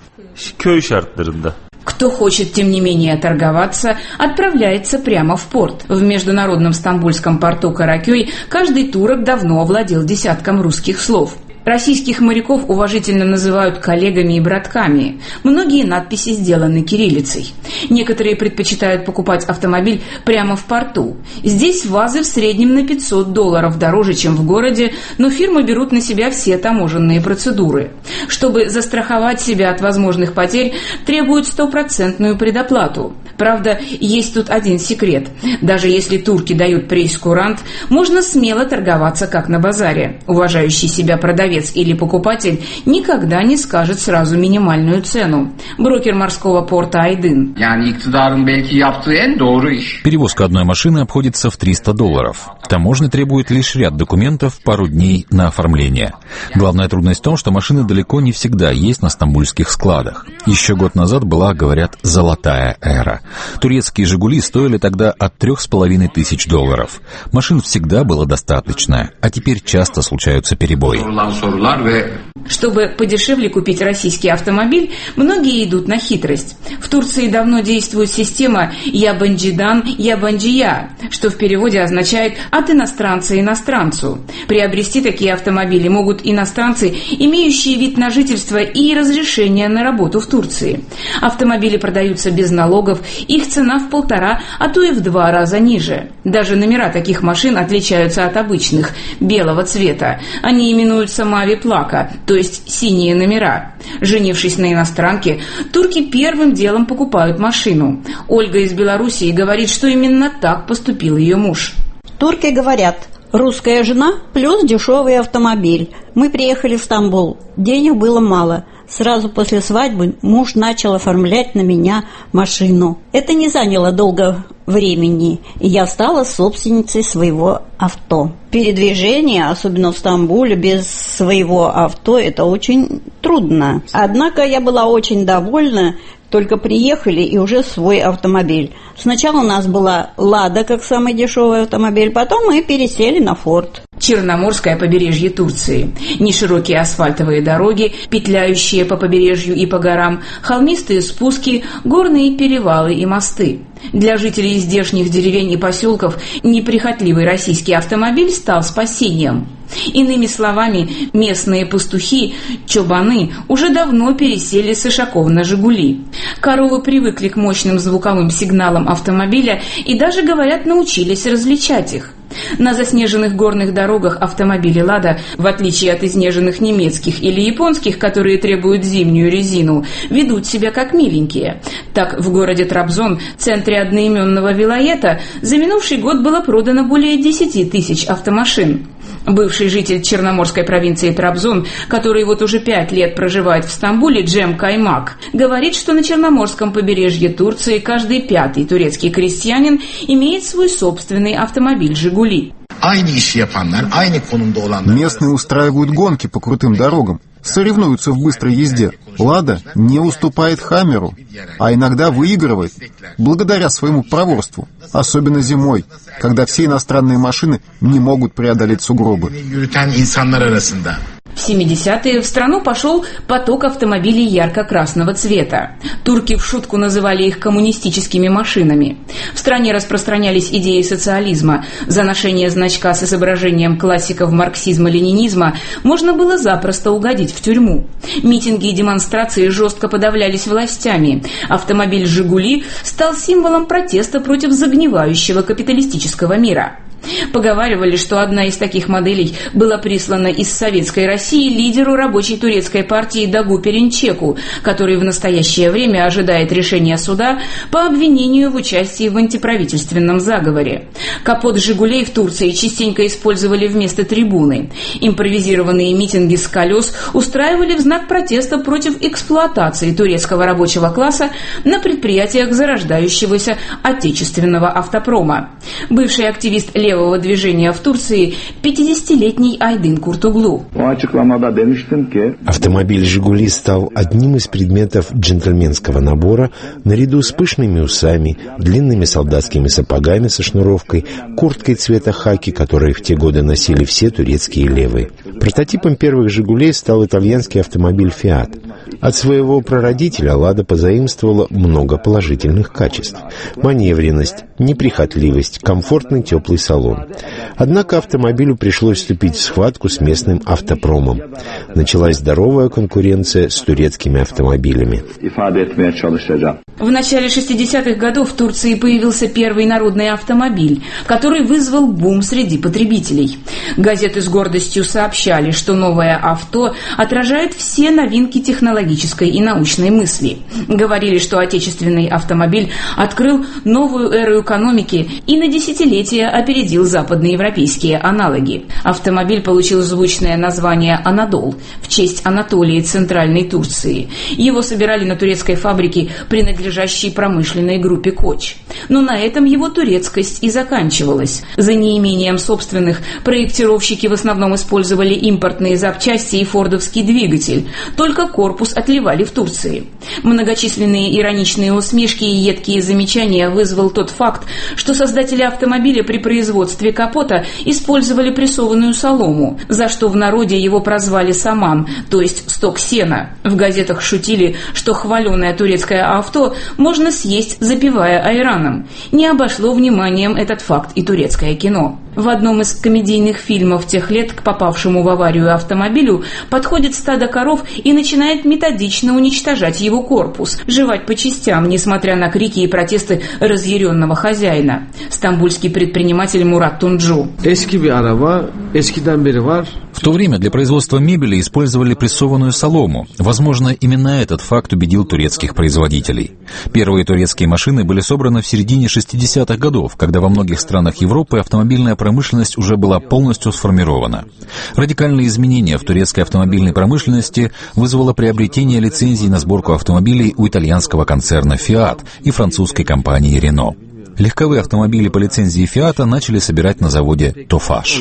Кто хочет, тем не менее, торговаться, отправляется прямо в порт. В международном стамбульском порту Каракёй каждый турок давно овладел десятком русских слов. Российских моряков уважительно называют коллегами и братками. Многие надписи сделаны кириллицей. Некоторые предпочитают покупать автомобиль прямо в порту. Здесь вазы в среднем на пятьсот долларов дороже, чем в городе, но фирмы берут на себя все таможенные процедуры. Чтобы застраховать себя от возможных потерь, требуют стопроцентную предоплату. Правда, есть тут один секрет. Даже если турки дают прейскурант, можно смело торговаться, как на базаре. Уважающий себя продавец или покупатель никогда не скажет сразу минимальную цену. Брокер морского порта Айдын. Перевозка одной машины обходится в триста долларов. Таможня требует лишь ряд документов, пару дней на оформление. Главная трудность в том, что машины далеко не всегда есть на стамбульских складах. Еще год назад была, говорят, золотая эра. Турецкие «Жигули» стоили тогда от трех с половиной тысяч долларов. Машин всегда было достаточно, а теперь часто случаются перебои. Чтобы подешевле купить российский автомобиль, многие идут на хитрость. В Турции давно действует система «Ябанджидан, Ябанджия», что в переводе означает «от иностранца иностранцу». Приобрести такие автомобили могут иностранцы, имеющие вид на жительство и разрешение на работу в Турции. Автомобили продаются без налогов, их цена в полтора, а то и в два раза ниже. Даже номера таких машин отличаются от обычных, белого цвета. Они именуются «Мави Плака», то есть синие номера. Женившись на иностранке, турки первым делом покупают машину. Ольга из Белоруссии говорит, что именно так поступил ее муж. Турки говорят: русская жена плюс дешевый автомобиль. Мы приехали в Стамбул, денег было мало. Сразу после свадьбы муж начал оформлять на меня машину. Это не заняло долго времени, и я стала собственницей своего авто. Передвижение, особенно в Стамбуле, без своего авто, это очень трудно. Однако я была очень довольна. Только приехали, и уже свой автомобиль. Сначала у нас была «Лада» как самый дешевый автомобиль, потом мы пересели на «Форд». Черноморское побережье Турции. Неширокие асфальтовые дороги, петляющие по побережью и по горам, холмистые спуски, горные перевалы и мосты. Для жителей здешних деревень и поселков неприхотливый российский автомобиль стал спасением. Иными словами, местные пастухи, чобаны, уже давно пересели с ишаков на «Жигули». Коровы привыкли к мощным звуковым сигналам автомобиля и даже, говорят, научились различать их. На заснеженных горных дорогах автомобили «Лада», в отличие от изнеженных немецких или японских, которые требуют зимнюю резину, ведут себя как миленькие. Так, в городе Трабзон, центре одноименного вилаета, за минувший год было продано более десяти тысяч автомашин. Бывший житель черноморской провинции Трабзон, который вот уже пять лет проживает в Стамбуле, Джем Каймак, говорит, что на черноморском побережье Турции каждый пятый турецкий крестьянин имеет свой собственный автомобиль «Жигули». Местные устраивают гонки по крутым дорогам, соревнуются в быстрой езде. «Лада» не уступает «Хаммеру», а иногда выигрывает благодаря своему проворству, особенно зимой, когда все иностранные машины не могут преодолеть сугробы. В семидесятые в страну пошел поток автомобилей ярко-красного цвета. Турки в шутку называли их коммунистическими машинами. В стране распространялись идеи социализма. За ношение значка с изображением классиков марксизма-ленинизма можно было запросто угодить в тюрьму. Митинги и демонстрации жестко подавлялись властями. Автомобиль «Жигули» стал символом протеста против загнивающего капиталистического мира. Поговаривали, что одна из таких моделей была прислана из Советской России лидеру рабочей турецкой партии Дагу Перенчеку, который в настоящее время ожидает решения суда по обвинению в участии в антиправительственном заговоре. Капот «Жигулей» в Турции частенько использовали вместо трибуны. Импровизированные митинги с колес устраивали в знак протеста против эксплуатации турецкого рабочего класса на предприятиях зарождающегося отечественного автопрома. Бывший активист левого движения в Турции, пятидесятилетний Айдын Куртуглу. Автомобиль «Жигули» стал одним из предметов джентльменского набора наряду с пышными усами, длинными солдатскими сапогами со шнуровкой, курткой цвета хаки, которые в те годы носили все турецкие левые. Прототипом первых «Жигулей» стал итальянский автомобиль «Фиат». От своего прародителя «Лада» позаимствовала много положительных качеств: маневренность, неприхотливость, комфортный теплый салон. Однако автомобилю пришлось вступить в схватку с местным автопромом. Началась здоровая конкуренция с турецкими автомобилями. В начале шестидесятых годов в Турции появился первый народный автомобиль, который вызвал бум среди потребителей. Газеты с гордостью сообщали, что новое авто отражает все новинки технологической и научной мысли. Говорили, что отечественный автомобиль открыл новую эру экономики и на десятилетия опередил западноевропейские аналоги. Автомобиль получил звучное название «Анадол» в честь Анатолии, Центральной Турции. Его собирали на турецкой фабрике, принадлежащей промышленной группе «Коч». Но на этом его турецкость и заканчивалась. За неимением собственных проектировщики в основном использовали импортные запчасти и фордовский двигатель. Только корпус отливали в Турции. Многочисленные ироничные усмешки и едкие замечания вызвал тот факт, что создатели автомобиля при производстве капота использовали прессованную солому, за что в народе его прозвали «саман», то есть сток сена. В газетах шутили, что хваленое турецкое авто можно съесть, запивая айраном. Не обошло вниманием этот факт и турецкое кино. В одном из комедийных фильмов тех лет к попавшему в аварию автомобилю подходит стадо коров и начинает методично уничтожать его корпус, жевать по частям, несмотря на крики и протесты разъяренного хозяина. Стамбульский предприниматель Мурат Тунджу. В то время для производства мебели использовали прессованную солому. Возможно, именно этот факт убедил турецких производителей. Первые турецкие машины были собраны в середине шестидесятых годов, когда во многих странах Европы автомобильная промышленность уже была полностью сформирована. Радикальные изменения в турецкой автомобильной промышленности вызвало приобретение лицензий на сборку автомобилей у итальянского концерна «Фиат» и французской компании «Рено». Легковые автомобили по лицензии «Фиата» начали собирать на заводе «Тофаш».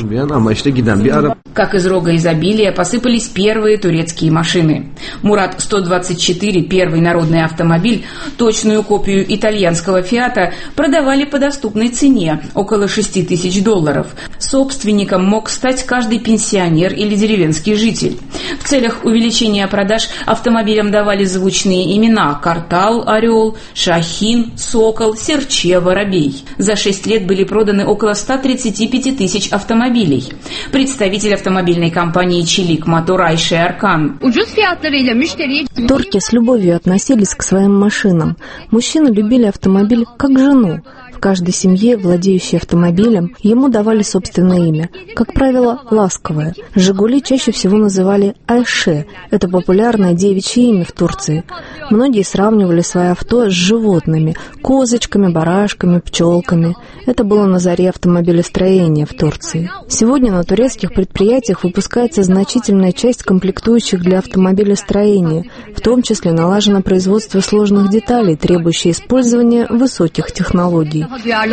Как из рога изобилия посыпались первые турецкие машины. «Мурат сто двадцать четыре», первый народный автомобиль, точную копию итальянского «Фиата», продавали по доступной цене, около шести тысяч долларов. Собственником мог стать каждый пенсионер или деревенский житель. В целях увеличения продаж автомобилям давали звучные имена: «Картал», «Орел», «Шахин», «Сокол», «Серче», «Воробей». За шесть лет были проданы около ста тридцати пяти тысяч автомобилей. Представитель автомобильной компании «Чилик Мотор» Айше Аркан. Турки с любовью относились к своим машинам. Мужчины любили автомобиль как жену. В каждой семье, владеющей автомобилем, ему давали собственное имя, как правило, ласковое. «Жигули» чаще всего называли «Айше». Это популярное девичье имя в Турции. Многие сравнивали свои авто с животными – козочками, барашками, пчелками. Это было на заре автомобилестроения в Турции. Сегодня на турецких предприятиях выпускается значительная часть комплектующих для автомобилестроения, в том числе налажено производство сложных деталей, требующие использования высоких технологий.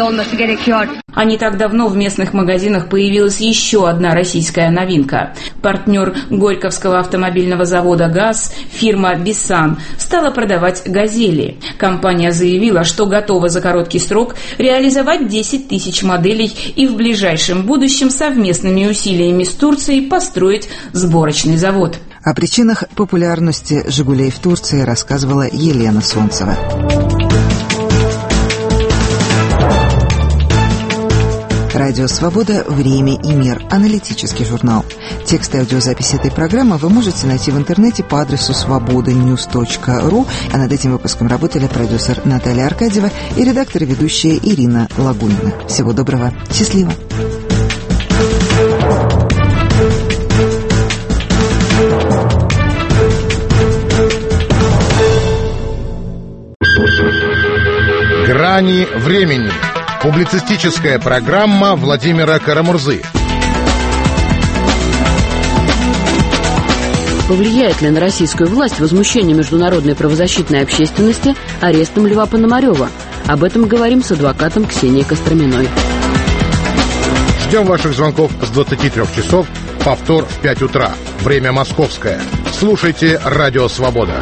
А не так давно в местных магазинах появилась еще одна российская новинка. Партнер Горьковского автомобильного завода «ГАЗ», фирма «Бисан», стала продавать «Газели». Компания заявила, что готова за короткий срок реализовать десять тысяч моделей и в ближайшем будущем совместными усилиями с Турцией построить сборочный завод. О причинах популярности «Жигулей» в Турции рассказывала Елена Солнцева. Радио «Свобода. Время и мир». Аналитический журнал. Текст и аудиозапись этой программы вы можете найти в интернете по адресу свобода ньюс точка ру. А над этим выпуском работали продюсер Наталья Аркадьева и редактор и ведущая Ирина Лагунина. Всего доброго. Счастливо. грани времени». Публицистическая программа Владимира Карамурзы. Повлияет ли на российскую власть возмущение международной правозащитной общественности арестом Льва Пономарева? Об этом говорим с адвокатом Ксенией Костроминой. Ждем ваших звонков с двадцати трёх часов, повтор в пять утра. Время московское. Слушайте «Радио Свобода».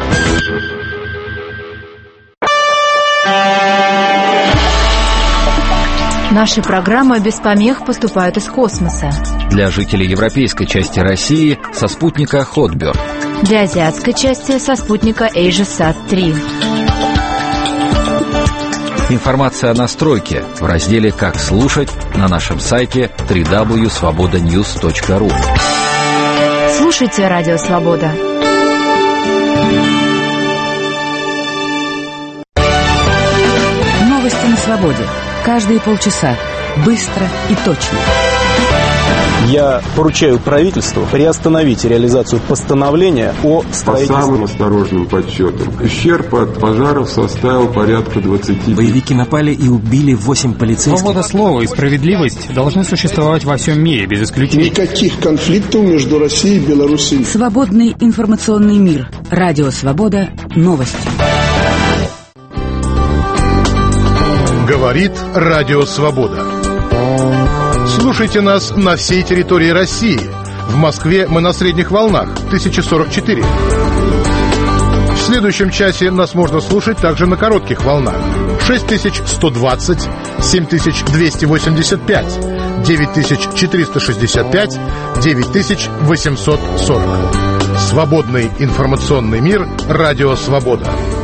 Наши программы без помех поступают из космоса. Для жителей европейской части России со спутника Хотберд. Для азиатской части со спутника AsiaSat три. Информация о настройке в разделе «Как слушать» на нашем сайте дабл ю дабл ю дабл ю точка свобода ньюс точка ру. Слушайте «Радио Свобода». Новости на свободе. Каждые полчаса. Быстро и точно. Я поручаю правительству приостановить реализацию постановления о строительстве. По самым осторожным подсчетам, ущерб от пожаров составил порядка двадцати. Боевики напали и убили восемь полицейских. Свобода слова и справедливость должны существовать во всем мире, без исключения. Никаких конфликтов между Россией и Белоруссией. Свободный информационный мир. Радио Свобода. Новости. Говорит Радио Свобода. Слушайте нас на всей территории России. В Москве мы на средних волнах тысяча сорок четыре. В следующем часе нас можно слушать также на коротких волнах шесть тысяч сто двадцать, семь тысяч двести восемьдесят пять, девять тысяч четыреста шестьдесят пять, девять тысяч восемьсот сорок. Свободный информационный мир. Радио Свобода.